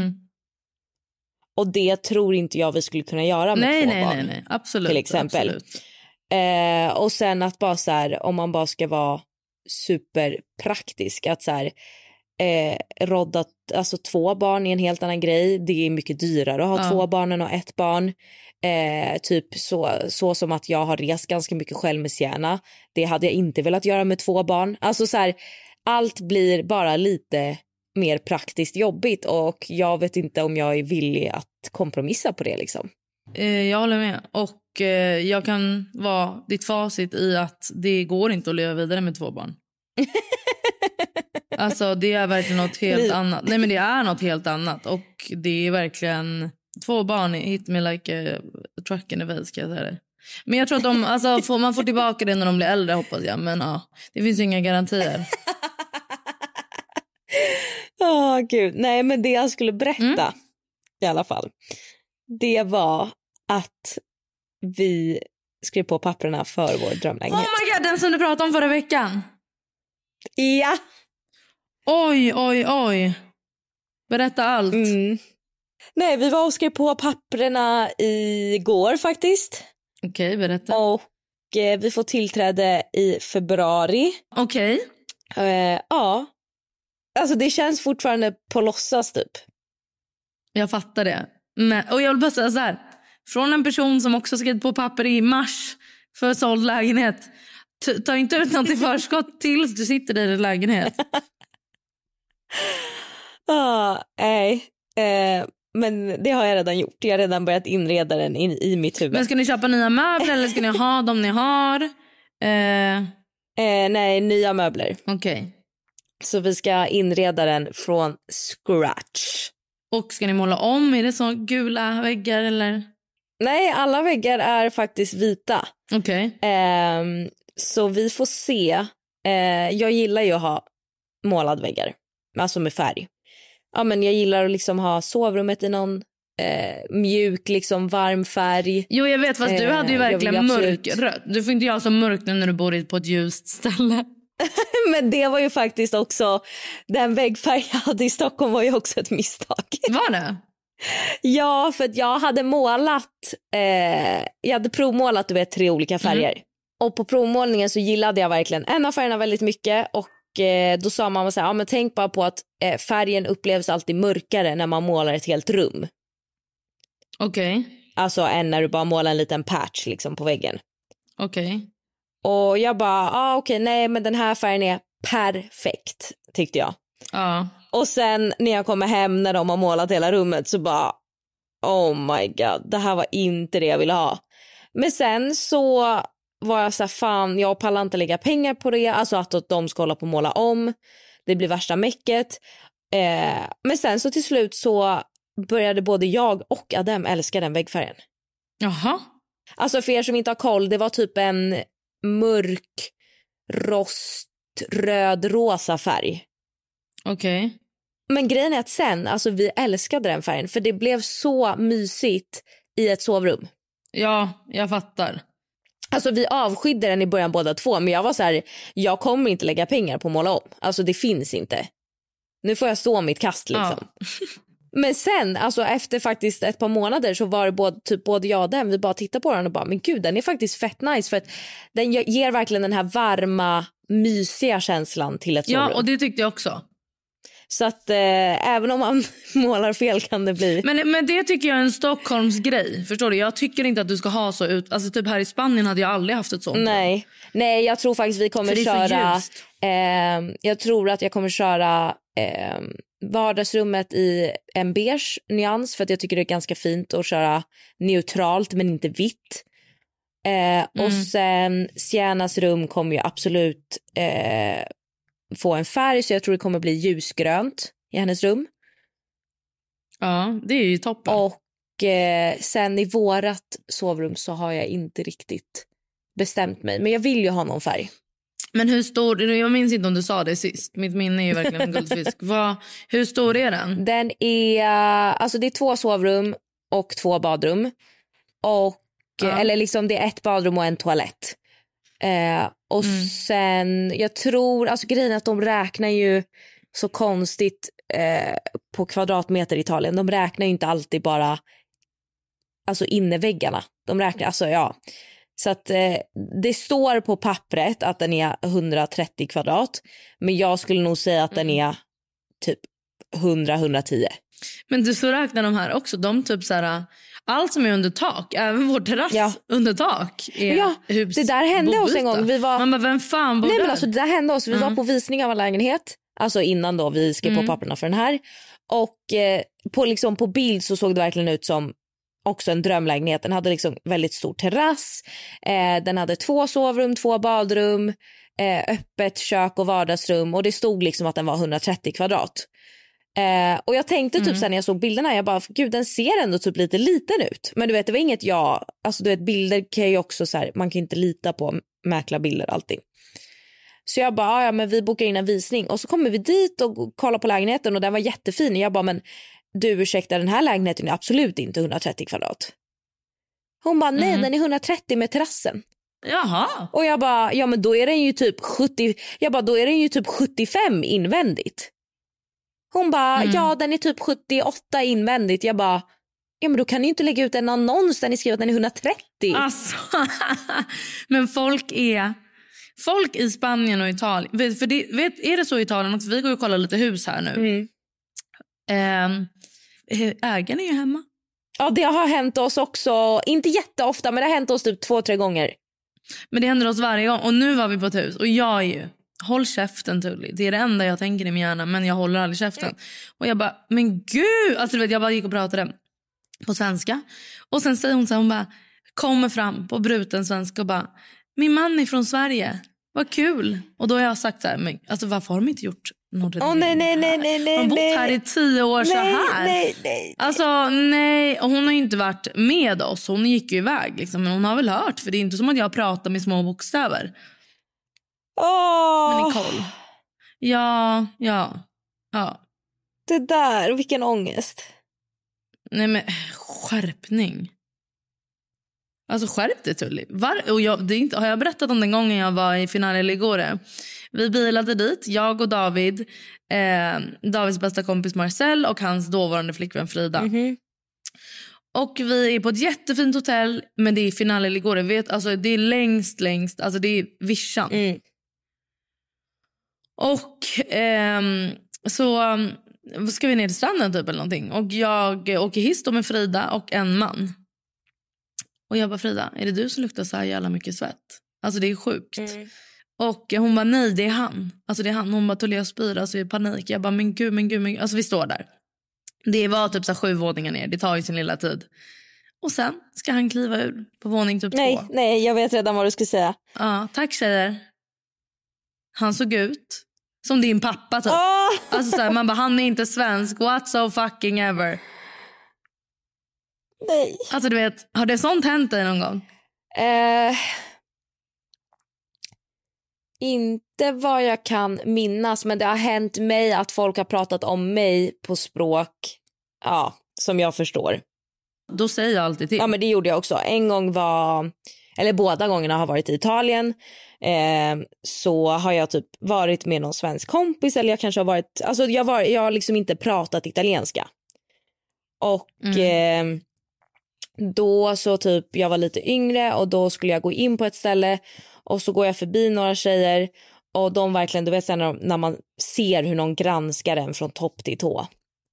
Och det tror inte jag vi skulle kunna göra med 2 barn. Nej, absolut. Till exempel. Absolut. Och sen att bara så här, om man bara ska vara superpraktisk, att så här, rodda alltså 2 barn är en helt annan grej. Det är mycket dyrare att ha 2 barn än att ha 1 barn. Typ så som att jag har rest ganska mycket själv med Sienna. Det hade jag inte velat göra med 2 barn. Alltså så här, allt blir bara lite mer praktiskt jobbigt, och jag vet inte om jag är villig att kompromissa på det liksom. Jag håller med, och jag kan vara ditt facit i att det går inte att leva vidare med 2 barn. Alltså det är verkligen något helt annat. Nej, men det är något helt annat, och det är verkligen 2 barn hit me like a truck in a vase, ska jag säga det. Men jag tror att man får tillbaka det när de blir äldre, hoppas jag. Men ja, det finns inga garantier. Gud. Nej, men det jag skulle berätta i alla fall, det var att vi skrev på papperna för vår drömlägenhet. Oh my god, den som du pratade om förra veckan. Ja. Oj. Berätta allt. Nej, vi var och skrev på papperna igår faktiskt. Okej, berätta. Och vi får tillträde i februari. Okej. Ja. Alltså det känns fortfarande på låtsas typ. Jag fattar det. Och jag vill bara säga så här. Från en person som också skrev på papper i mars för såld lägenhet. Ta inte ut något i förskott tills du sitter i din lägenhet. Nej. Men det har jag redan gjort. Jag har redan börjat inreda den i mitt huvud. Men ska ni köpa nya möbler eller ska ni ha dem ni har? Nej, nya möbler. Okej. Så vi ska inreda den från scratch. Och ska ni måla om? Är det så gula väggar eller? Nej, alla väggar är faktiskt vita. Okej. Så vi får se. Jag gillar ju att ha målade väggar. Alltså med färg. Ja, men jag gillar att liksom ha sovrummet i någon mjuk liksom varm färg. Jo, jag vet, fast du hade ju verkligen mörkrött. Du får inte göra så mörkt nu när du bor på ett ljust ställe. Men det var ju faktiskt också, den väggfärg jag hade i Stockholm var ju också ett misstag. Var det? Ja, för att jag hade målat, jag hade provmålat 3 olika färger. Och på provmålningen så gillade jag verkligen en av färgerna väldigt mycket. Och då sa mamma så här, ja, men tänk bara på att färgen upplevs alltid mörkare när man målar ett helt rum. Okej. Alltså än när du bara målar en liten patch liksom på väggen. Okej. Och jag bara, nej, men den här färgen är perfekt, tyckte jag. Ja. Och sen när jag kommer hem när de har målat hela rummet så bara, oh my god, det här var inte det jag ville ha. Men sen så var jag så här, fan, jag pallar inte lägga pengar på det. Alltså att de ska hålla på och måla om. Det blir värsta mäcket. Men sen så till slut så började både jag och Adem älska den väggfärgen. Jaha. Alltså för er som inte har koll, det var typ en mörk röd-rosa färg. Okej. Men grejen är att sen, alltså vi älskade den färgen för det blev så mysigt i ett sovrum. Ja, jag fattar. Alltså vi avskydde den i början båda två, men jag var så här, jag kommer inte lägga pengar på att måla om. Alltså det finns inte. Nu får jag stå mitt kast liksom. Ja. Men sen, alltså efter faktiskt ett par månader så var det både jag och den, vi bara tittade på den och bara, men gud, den är faktiskt fett nice för att den ger verkligen den här varma, mysiga känslan till ett sovrum. Ja, och det tyckte jag också. Så att även om man målar fel kan det bli. Men det tycker jag är en Stockholms grej. Förstår du? Jag tycker inte att du ska ha så ut. Alltså typ här i Spanien hade jag aldrig haft ett sånt. Nej, jag tror faktiskt vi kommer köra. Jag tror att jag kommer köra vardagsrummet i en beige nyans för att jag tycker det är ganska fint att köra neutralt men inte vitt. Och sen Siennas rum kommer ju absolut få en färg, så jag tror det kommer bli ljusgrönt i hennes rum. Ja, det är ju toppen. Och sen i vårat sovrum så har jag inte riktigt bestämt mig. Men jag vill ju ha någon färg. Men hur stor, jag minns inte om du sa det sist. Mitt minne är ju verkligen en guldfisk. Hur stor är den? Den är, alltså det är 2 sovrum och 2 badrum. Och, eller liksom det är 1 badrum och en toalett. Och sen, jag tror, alltså grejen är att de räknar ju så konstigt på kvadratmeter i Italien. De räknar ju inte alltid bara alltså inneväggarna. De räknar, alltså ja. Så att det står på pappret att den är 130 kvadrat. Men jag skulle nog säga att den är typ 100-110. Men du, så räknar de här också. De typ så här, allt som är under tak, även vår terrass under tak är hus. Det där hände oss en gång. Vi var... Man bara, vem fan bor där? Men alltså det där hände oss. Vi var på visning av en lägenhet. Alltså innan då vi skrev på papperna för den här. Och på bild så såg det verkligen ut som också en drömlägenhet. Den hade liksom väldigt stor terrass. Den hade 2 sovrum, 2 badrum, öppet kök och vardagsrum. Och det stod liksom att den var 130 kvadrat. Och jag tänkte typ sen när jag såg bilderna, jag bara, gud, den ser ändå typ lite liten ut. Men du vet, det var inget alltså du vet, bilder kan ju också så här, man kan inte lita på mäklarbilder alltid. Så jag bara, ja men vi bokar in en visning. Och så kommer vi dit och kollar på lägenheten och den var jättefin. Och jag bara, men du, ursäkta, den här lägenheten är absolut inte 130 kvadrat. Hon bara, nej, den är 130 med terrassen. Jaha. Och jag bara, ja men då är den ju typ 70. Jag bara, då är den ju typ 75 invändigt. Hon bara, ja den är typ 78 invändigt. Jag bara, ja men då kan ni inte lägga ut en annons där ni skriver att den är 130. Alltså, men folk i Spanien och Italien, för det, är det så i Italien att vi går och kollar lite hus här nu. Ägaren är ju hemma. Ja, det har hänt oss också, inte jätteofta, men det har hänt oss typ 2-3 gånger. Men det händer oss varje gång. Och nu var vi på ett hus och jag är ju, håll käften Tully. Det är det enda jag tänker i min hjärna, men jag håller aldrig käften. Och jag bara, men gud, alltså du vet, jag bara gick och pratade på svenska. Och sen säger hon så här, hon bara kommer fram på bruten svenska och bara, min man är från Sverige, vad kul. Och då har jag sagt så här, men alltså varför har de inte gjort något? Nej. De har bott här i 10 år så här. Nej. Alltså nej, och hon har inte varit med oss. Hon gick ju iväg liksom, men hon har väl hört, för det är inte som att jag pratar med små bokstäver. Men Nicole. Ja. Det där, vilken ångest. Nej men skärpning. Alltså skärp dig Tully. Har jag berättat om den gången jag var i Finale Ligure? Vi bilade dit, jag och David, Davids bästa kompis Marcel och hans dåvarande flickvän Frida. Och vi är på ett jättefint hotell, men det är Finale Ligure. Alltså det är längst, alltså det är vischan. Och så ska vi ner till stranden typ eller någonting. Och jag åker hiss med Frida och en man. Och jag bara, Frida, är det du som luktar så här jävla mycket svett? Alltså det är sjukt. Och hon bara, nej det är han. Alltså det är han. Hon bara, Tullia spyr, alltså i panik. Jag bara, men gud. Alltså vi står där. Det var typ så 7 våningar ner. Det tar ju sin lilla tid. Och sen ska han kliva ur på våning typ 2. Nej, jag vet redan vad du ska säga. Ja, tack tjejer. Han såg ut som din pappa typ. Alltså så här, man bara, han är inte svensk. What so fucking ever. Nej. Alltså du vet, har det sånt hänt dig någon gång? Inte vad jag kan minnas, men det har hänt mig att folk har pratat om mig på språk, ja, som jag förstår. Då säger jag alltid till. Ja, men det gjorde jag också. En gång båda gångerna har varit i Italien. Så har jag typ varit med någon svensk kompis, eller jag kanske har varit, alltså jag har liksom inte pratat italienska. Och då så typ jag var lite yngre och då skulle jag gå in på ett ställe och så går jag förbi några tjejer och de verkligen, du vet sen när man ser hur någon granskar en från topp till tå.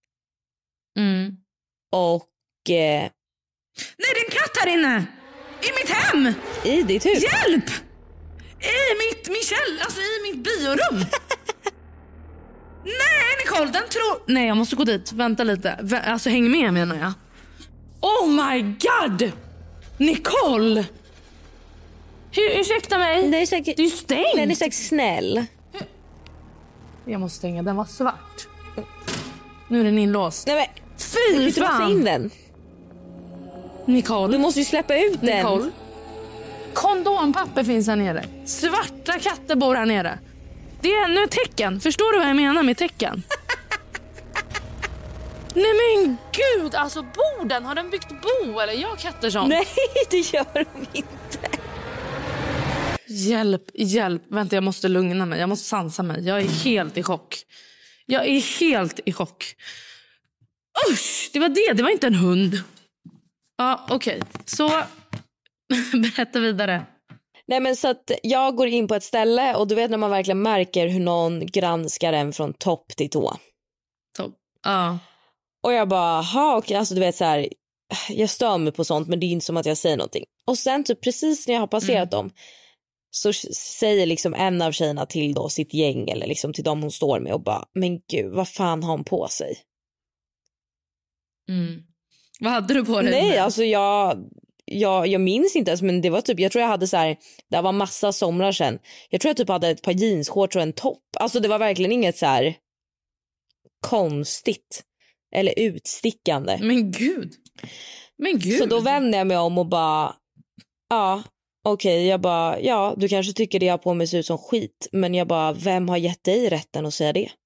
Och nej, det är en katt här inne! I mitt hem! I ditt hus? Hjälp! I mitt biorum. Nej, Nicole, den tror... Nej, jag måste gå dit. Vänta lite. Alltså, häng med menar jag. Oh my god! Nicole! Ursäkta mig. Det är säkert... Det är stängt. Den är säkert snäll. Jag måste stänga. Den var svart. Nu är den inlåst. Nej, men... Fy fan! In den. Nicole. Du måste ju släppa ut den. Nicole. Kondompapper finns här nere. Svarta katter bor här nere. Det är ännu ett tecken. Förstår du vad jag menar med tecken? Nej men gud, alltså borden. Har den byggt bo eller jag katter som? Nej, det gör de inte. Hjälp. Vänta, jag måste lugna mig. Jag måste sansa mig. Jag är helt i chock. Usch, det var det. Det var inte en hund. Ja, okej. Så berätta vidare. Nej, men så att jag går in på ett ställe och du vet när man verkligen märker hur någon granskar en från topp till tå. Ja. Och jag bara, okej, alltså du vet så här, jag stör mig på sånt men det är inte som att jag säger någonting. Och sen typ precis när jag har passerat dem så säger liksom en av tjejerna till då sitt gäng eller liksom till dem hon står med och bara, men gud, vad fan har hon på sig? Vad hade du på dig? Nej, alltså jag minns inte ens, men det var typ, jag tror jag hade så här, det var massa somrar sedan. Jag tror jag typ hade ett par jeansshorts och en topp. Alltså det var verkligen inget så här konstigt eller utstickande. Men gud. Så då vände jag mig om och bara, okej, jag bara, ja, du kanske tycker det jag har på mig ser ut som skit, men jag bara, vem har gett dig rätten att säga det?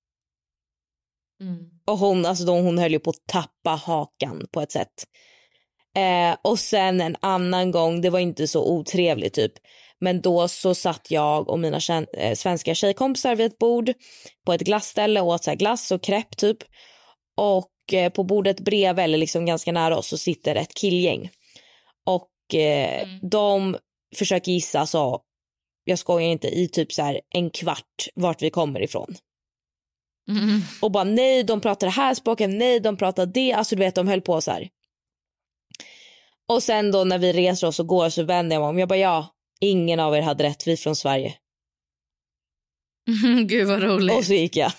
Och hon höll ju på att tappa hakan på ett sätt. Och sen en annan gång, det var inte så otrevligt typ, men då så satt jag och mina svenska tjejkompisar vid ett bord på ett glassställe och åt så här glass och krepp typ. Och på bordet bredvid eller liksom ganska nära oss så sitter ett killgäng. Och de försöker gissa, så jag skojar inte, i typ så här en kvart vart vi kommer ifrån. Och bara nej, de pratar det här språket, nej, de pratar det. Alltså du vet, de höll på så här. Och sen då när vi reser oss och går så vänder jag mig om. Jag bara, ja, ingen av er hade rätt, vi från Sverige. Gud vad roligt. Och så gick jag.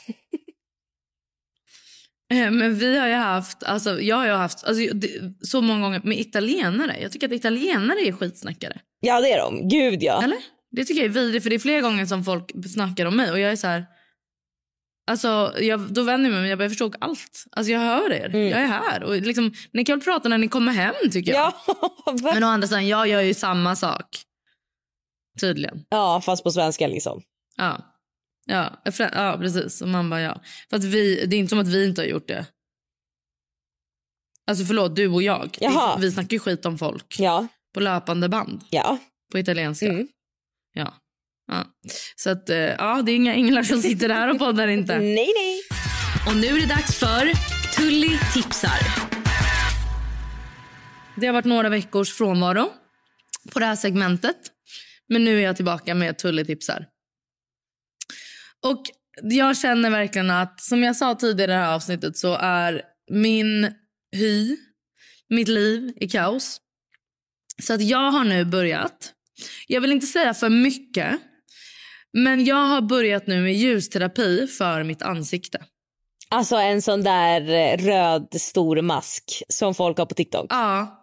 Men vi har ju haft, alltså jag har ju haft så många gånger med italienare. Jag tycker att italienare är skitsnackare. Ja, det är de, gud ja. Eller? Det tycker jag är vidrigt, för det är flera gånger som folk snackar om mig och jag är så här. Alltså, då vänder jag mig, men jag börjar förstå allt. Alltså, jag hör er. Jag är här. Och liksom, ni kan väl prata när ni kommer hem, tycker jag. Ja, men å andra sidan, jag gör ju samma sak. Tydligen. Ja, fast på svenska liksom. Ja, precis. Och man bara, ja. För att det är inte som att vi inte har gjort det. Alltså förlåt, du och jag. Jaha. Vi snackar ju skit om folk. Ja. På löpande band. Ja. På italienska. Ja. Så att, ja, det är inga änglar som sitter här och poddar inte. Nej. Och nu är det dags för Tully tipsar. Det har varit några veckors frånvaro på det här segmentet. Men nu är jag tillbaka med Tully tipsar. Och jag känner verkligen att, som jag sa tidigare i det här avsnittet, så är mitt liv i kaos. Så att jag har nu börjat, jag vill inte säga för mycket, men jag har börjat nu med ljusterapi för mitt ansikte. Alltså en sån där röd stor mask som folk har på TikTok. Ja,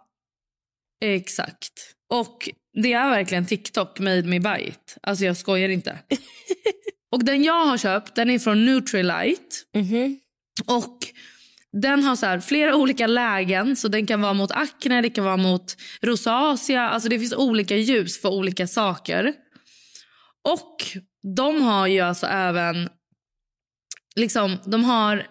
exakt. Och det är verkligen TikTok made me buy it. Alltså jag skojar inte. Och den jag har köpt, den är från Nutrilite. Och den har så här flera olika lägen. Så den kan vara mot akne, det kan vara mot rosacea. Alltså det finns olika ljus för olika saker. Och de har ju alltså även, liksom, de har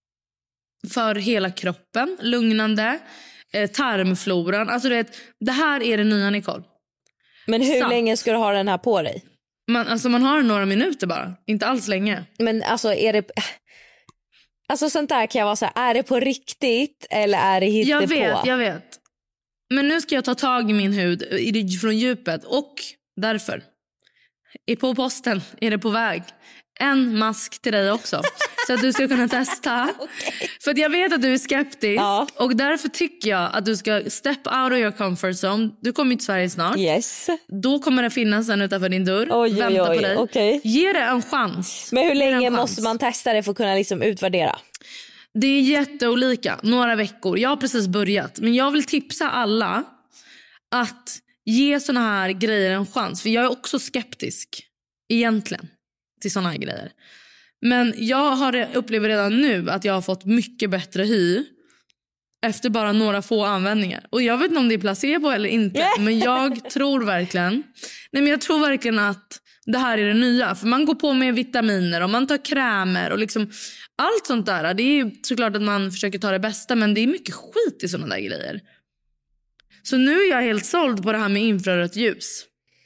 för hela kroppen, lugnande, tarmfloran. Alltså det här är det nya, Nicole. Men hur länge ska du ha den här på dig? Man har några minuter bara, inte alls länge. Men alltså är det... Alltså sånt där kan jag vara så här, är det på riktigt eller är det hittepå? Jag vet. Men nu ska jag ta tag i min hud från djupet. Och därför, på posten är det på väg en mask till dig också. Så att du ska kunna testa. Okay. För att jag vet att du är skeptisk. Ja. Och därför tycker jag att du ska step out of your comfort zone. Du kommer till Sverige snart. Yes. Då kommer det finnas en utanför din dörr. Vänta på dig. Okay. Ge det en chans. Men hur länge måste man testa det för att kunna liksom utvärdera? Det är jätteolika. Några veckor. Jag har precis börjat. Men jag vill tipsa alla att ge såna här grejer en chans. För jag är också skeptisk. Egentligen. Till såna här grejer. Men jag upplever redan nu att jag har fått mycket bättre hy. Efter bara några få användningar. Och jag vet inte om det är placebo eller inte. Men jag tror verkligen. Jag tror verkligen att det här är det nya. För man går på med vitaminer och man tar krämer och liksom allt sånt där. Det är ju såklart att man försöker ta det bästa, men det är mycket skit i såna där grejer. Så nu är jag helt såld på det här med infrarött ljus.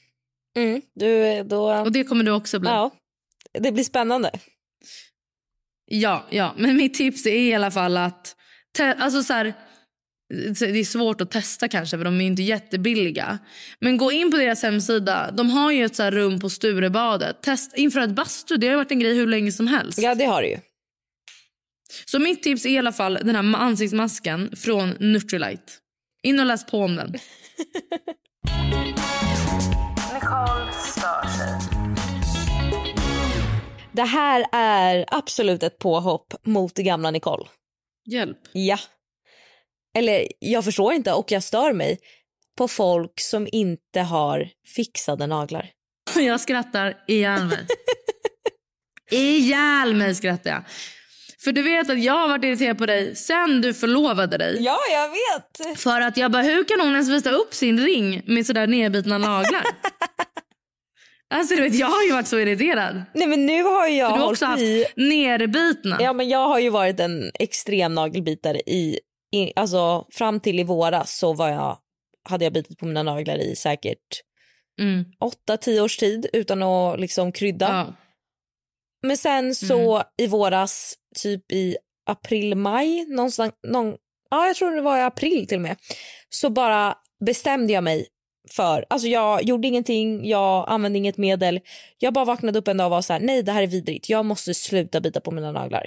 Och det kommer du också bli. Ja, det blir spännande. Ja, men mitt tips är i alla fall att alltså så här, det är svårt att testa kanske för de är inte jättebilliga. Men gå in på deras hemsida. De har ju ett så här rum på Sturebadet. Test inför ett bastu, det har varit en grej hur länge som helst. Ja, det har du ju. Så mitt tips är i alla fall den här ansiktsmasken från Nutrilite. In och läs på om den. Nicole stör sig. Det här är absolut ett påhopp mot det gamla Nicole. Hjälp. Ja. Eller jag förstår inte och jag stör mig på folk som inte har fixade naglar. Jag skrattar ihjäl mig. Ihjäl mig skrattar jag. För du vet att jag har varit irriterad på dig sen du förlovade dig. Ja, jag vet. För att jag bara, hur kan hon ens visa upp sin ring med sådär nedbitna naglar? Alltså du vet, jag har ju varit så irriterad. Nej, men nu har jag för du har också haft nerbitna. Ja, men jag har ju varit en extrem nagelbitare alltså fram till i våras så hade jag bitit på mina naglar i säkert 8-10 års tid utan att liksom krydda. Ja. Men sen så i våras, typ i april-maj någonstans, jag tror det var i april till och med, så bara bestämde jag mig för, alltså jag gjorde ingenting, jag använde inget medel, jag bara vaknade upp en dag och var så här: nej, det här är vidrigt, jag måste sluta bita på mina naglar.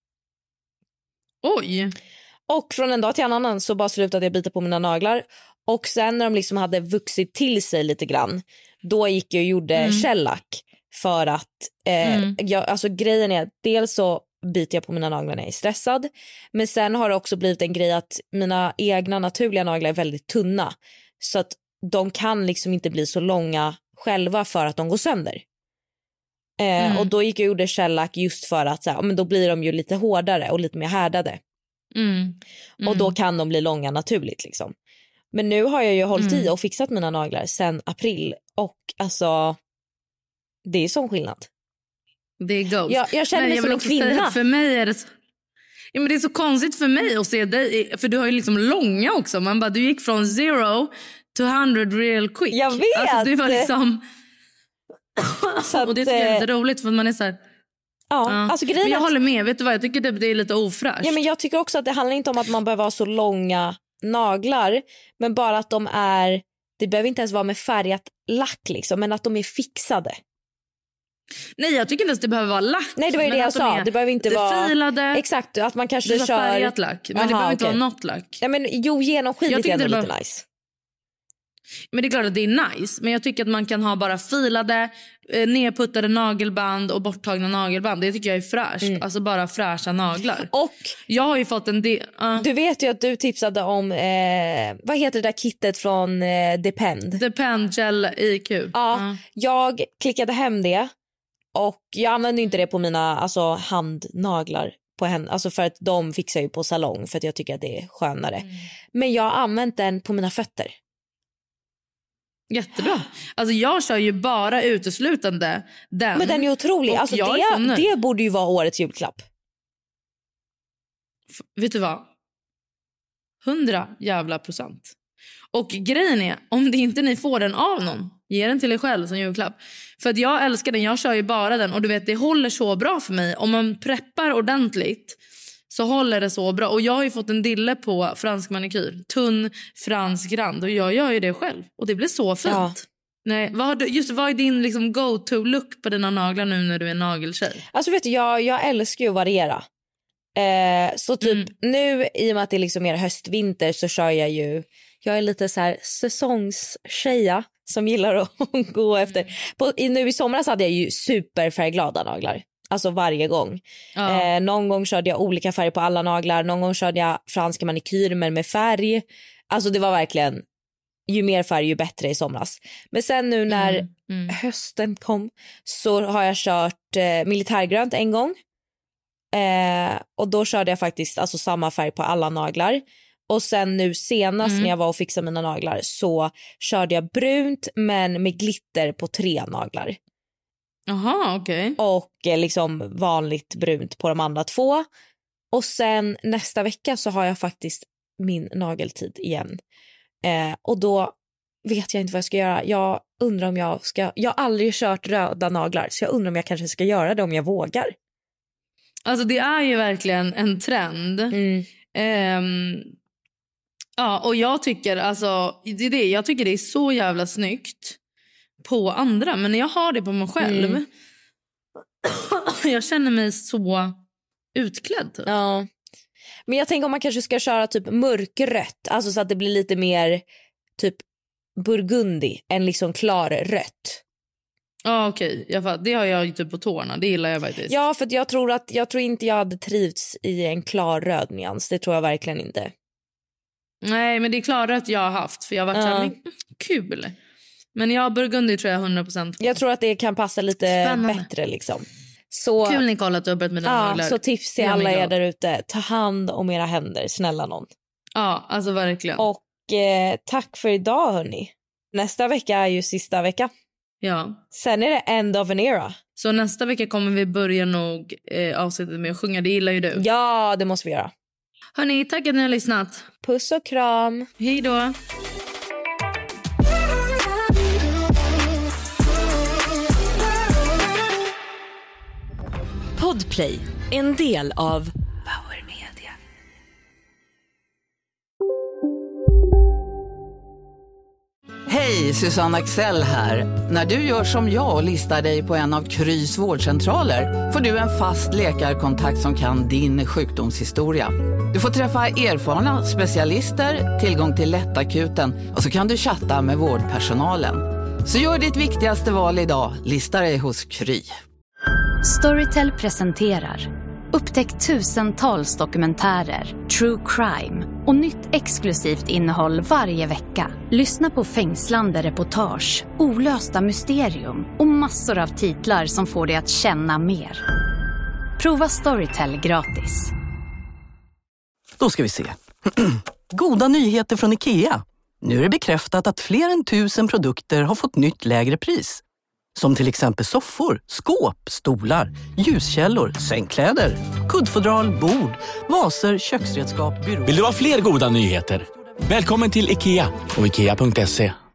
Oj. Och från en dag till en annan så bara slutade jag bita på mina naglar. Och sen när de liksom hade vuxit till sig lite grann, då gick jag och gjorde shellac. För att alltså grejen är att dels så biter jag på mina naglar när jag är stressad. Men sen har det också blivit en grej att mina egna naturliga naglar är väldigt tunna. Så att de kan liksom inte bli så långa själva för att de går sönder. Och då gick jag och gjorde shellac just för att så här, men då blir de ju lite hårdare och lite mer härdade. Och då kan de bli långa naturligt liksom. Men nu har jag ju hållit i och fixat mina naglar sen april. Och alltså, det är sån skillnad. Det är ghost. Jag känner mig som en kvinna. Säga, för mig är det så... Ja, men det är så konstigt för mig att se dig. För du har ju liksom långa också. Man bara, du gick från 0 to 100 real quick. Jag vet! Alltså, du var liksom... Så att, och det tycker jag är lite roligt för man är så här... Ja, alltså grejen men jag håller med, vet du vad? Jag tycker det är lite ofräscht. Ja, men jag tycker också att det handlar inte om att man behöver ha så långa naglar. Men bara att de är... Det behöver inte ens vara med färgat lack liksom. Men att de är fixade. Nej, jag tycker inte ens det behöver vara lack. Nej, det var ju det jag sa. Det behöver inte vara... Filade. Exakt, att man kanske kör... färgat lack. Men det behöver inte vara något lack. Ja, men jo, genomskinligt är ändå lite nice. Men det är klart att det är nice. Men jag tycker att man kan ha bara filade, nedputtade nagelband och borttagna nagelband. Det tycker jag är fräscht. Alltså bara fräscha naglar. Och jag har ju fått en del... Du vet ju att du tipsade om... vad heter det där kittet från Depend? Depend Gel IQ. Ja, jag klickade hem det. Och jag använder inte det på mina handnaglar. På henne, alltså för att de fixar ju på salong. För att jag tycker att det är skönare. Men jag har använt den på mina fötter. Jättebra. Alltså jag kör ju bara uteslutande den. Men den är otrolig. Alltså det borde ju vara årets julklapp. Vet du vad? 100%. Och grejen är, om det inte ni får den av någon, ge den till er själv som julklapp. För att jag älskar den, jag kör ju bara den. Och du vet, det håller så bra för mig. Om man preppar ordentligt så håller det så bra. Och jag har ju fått en dille på fransk manikyr. Tunn fransk rand. Och jag gör ju det själv. Och det blir så fint. Ja. Nej, vad är din liksom go-to-look på dina naglar nu när du är nageltjej? Alltså vet du, jag älskar ju att variera. Så typ nu, i och med att det är liksom mer höstvinter, så kör jag ju... Jag är lite så här säsongstjeja som gillar att gå efter... Nu i somras hade jag ju superfärgglada naglar. Alltså varje gång. Någon gång körde jag olika färger på alla naglar. Någon gång körde jag franska manikyr men med färg. Alltså det var verkligen... Ju mer färg ju bättre i somras. Men sen nu när hösten kom så har jag kört militärgrönt en gång. Och då körde jag faktiskt alltså samma färg på alla naglar. Och sen nu senast när jag var och fixade mina naglar så körde jag brunt men med glitter på 3 naglar. Aha, okej. Okay. Och liksom vanligt brunt på de andra 2. Och sen nästa vecka så har jag faktiskt min nageltid igen. Och då vet jag inte vad jag ska göra. Jag undrar om jag ska... Jag har aldrig kört röda naglar, så jag undrar om jag kanske ska göra det om jag vågar. Alltså det är ju verkligen en trend. Ja, och jag tycker alltså jag tycker det är så jävla snyggt på andra, men när jag har det på mig själv jag känner mig så utklädd typ. Ja. Men jag tänker om man kanske ska köra typ mörkrött, alltså så att det blir lite mer typ burgundi än liksom klarrött. Ja, okej. Det har jag ju typ på tårna. Det gillar jag faktiskt. Ja, för att jag tror inte jag hade trivts i en klar röd nyans. Det tror jag verkligen inte. Nej, men det är klarrött jag har haft. För jag har varit så här, kul. Men jag burgundi tror jag 100%. Jag tror att det kan passa lite bättre liksom. Så, kul Nicole att du har börjat med dina naglar. Så tips till alla er där ute. Ta hand om era händer, snälla någon. Ja, alltså verkligen. Och tack för idag hörni. Nästa vecka är ju sista vecka. Ja. Sen är det end of an era. Så nästa vecka kommer vi börja nog avsnittet med att sjunga. Det gillar ju du. Ja, det måste vi göra. Hörni, tack att ni har lyssnat. Puss och kram. Hej då. Podplay, en del av Power Media. Hej, Susanne Axel här. När du gör som jag och listar dig på en av Krys vårdcentraler får du en fast läkarkontakt som kan din sjukdomshistoria. Du får träffa erfarna specialister, tillgång till lättakuten och så kan du chatta med vårdpersonalen. Så gör ditt viktigaste val idag, lista dig hos Kry. Storytel presenterar upptäck tusentals dokumentärer, true crime och nytt exklusivt innehåll varje vecka. Lyssna på fängslande reportage, olösta mysterium och massor av titlar som får dig att känna mer. Prova Storytel gratis. Då ska vi se. Goda nyheter från IKEA. Nu är det bekräftat att fler än 1000 produkter har fått nytt lägre pris. Som till exempel soffor, skåp, stolar, ljuskällor, sängkläder, kuddfodral, bord, vaser, köksredskap, byråer. Vill du ha fler goda nyheter? Välkommen till IKEA och IKEA.se.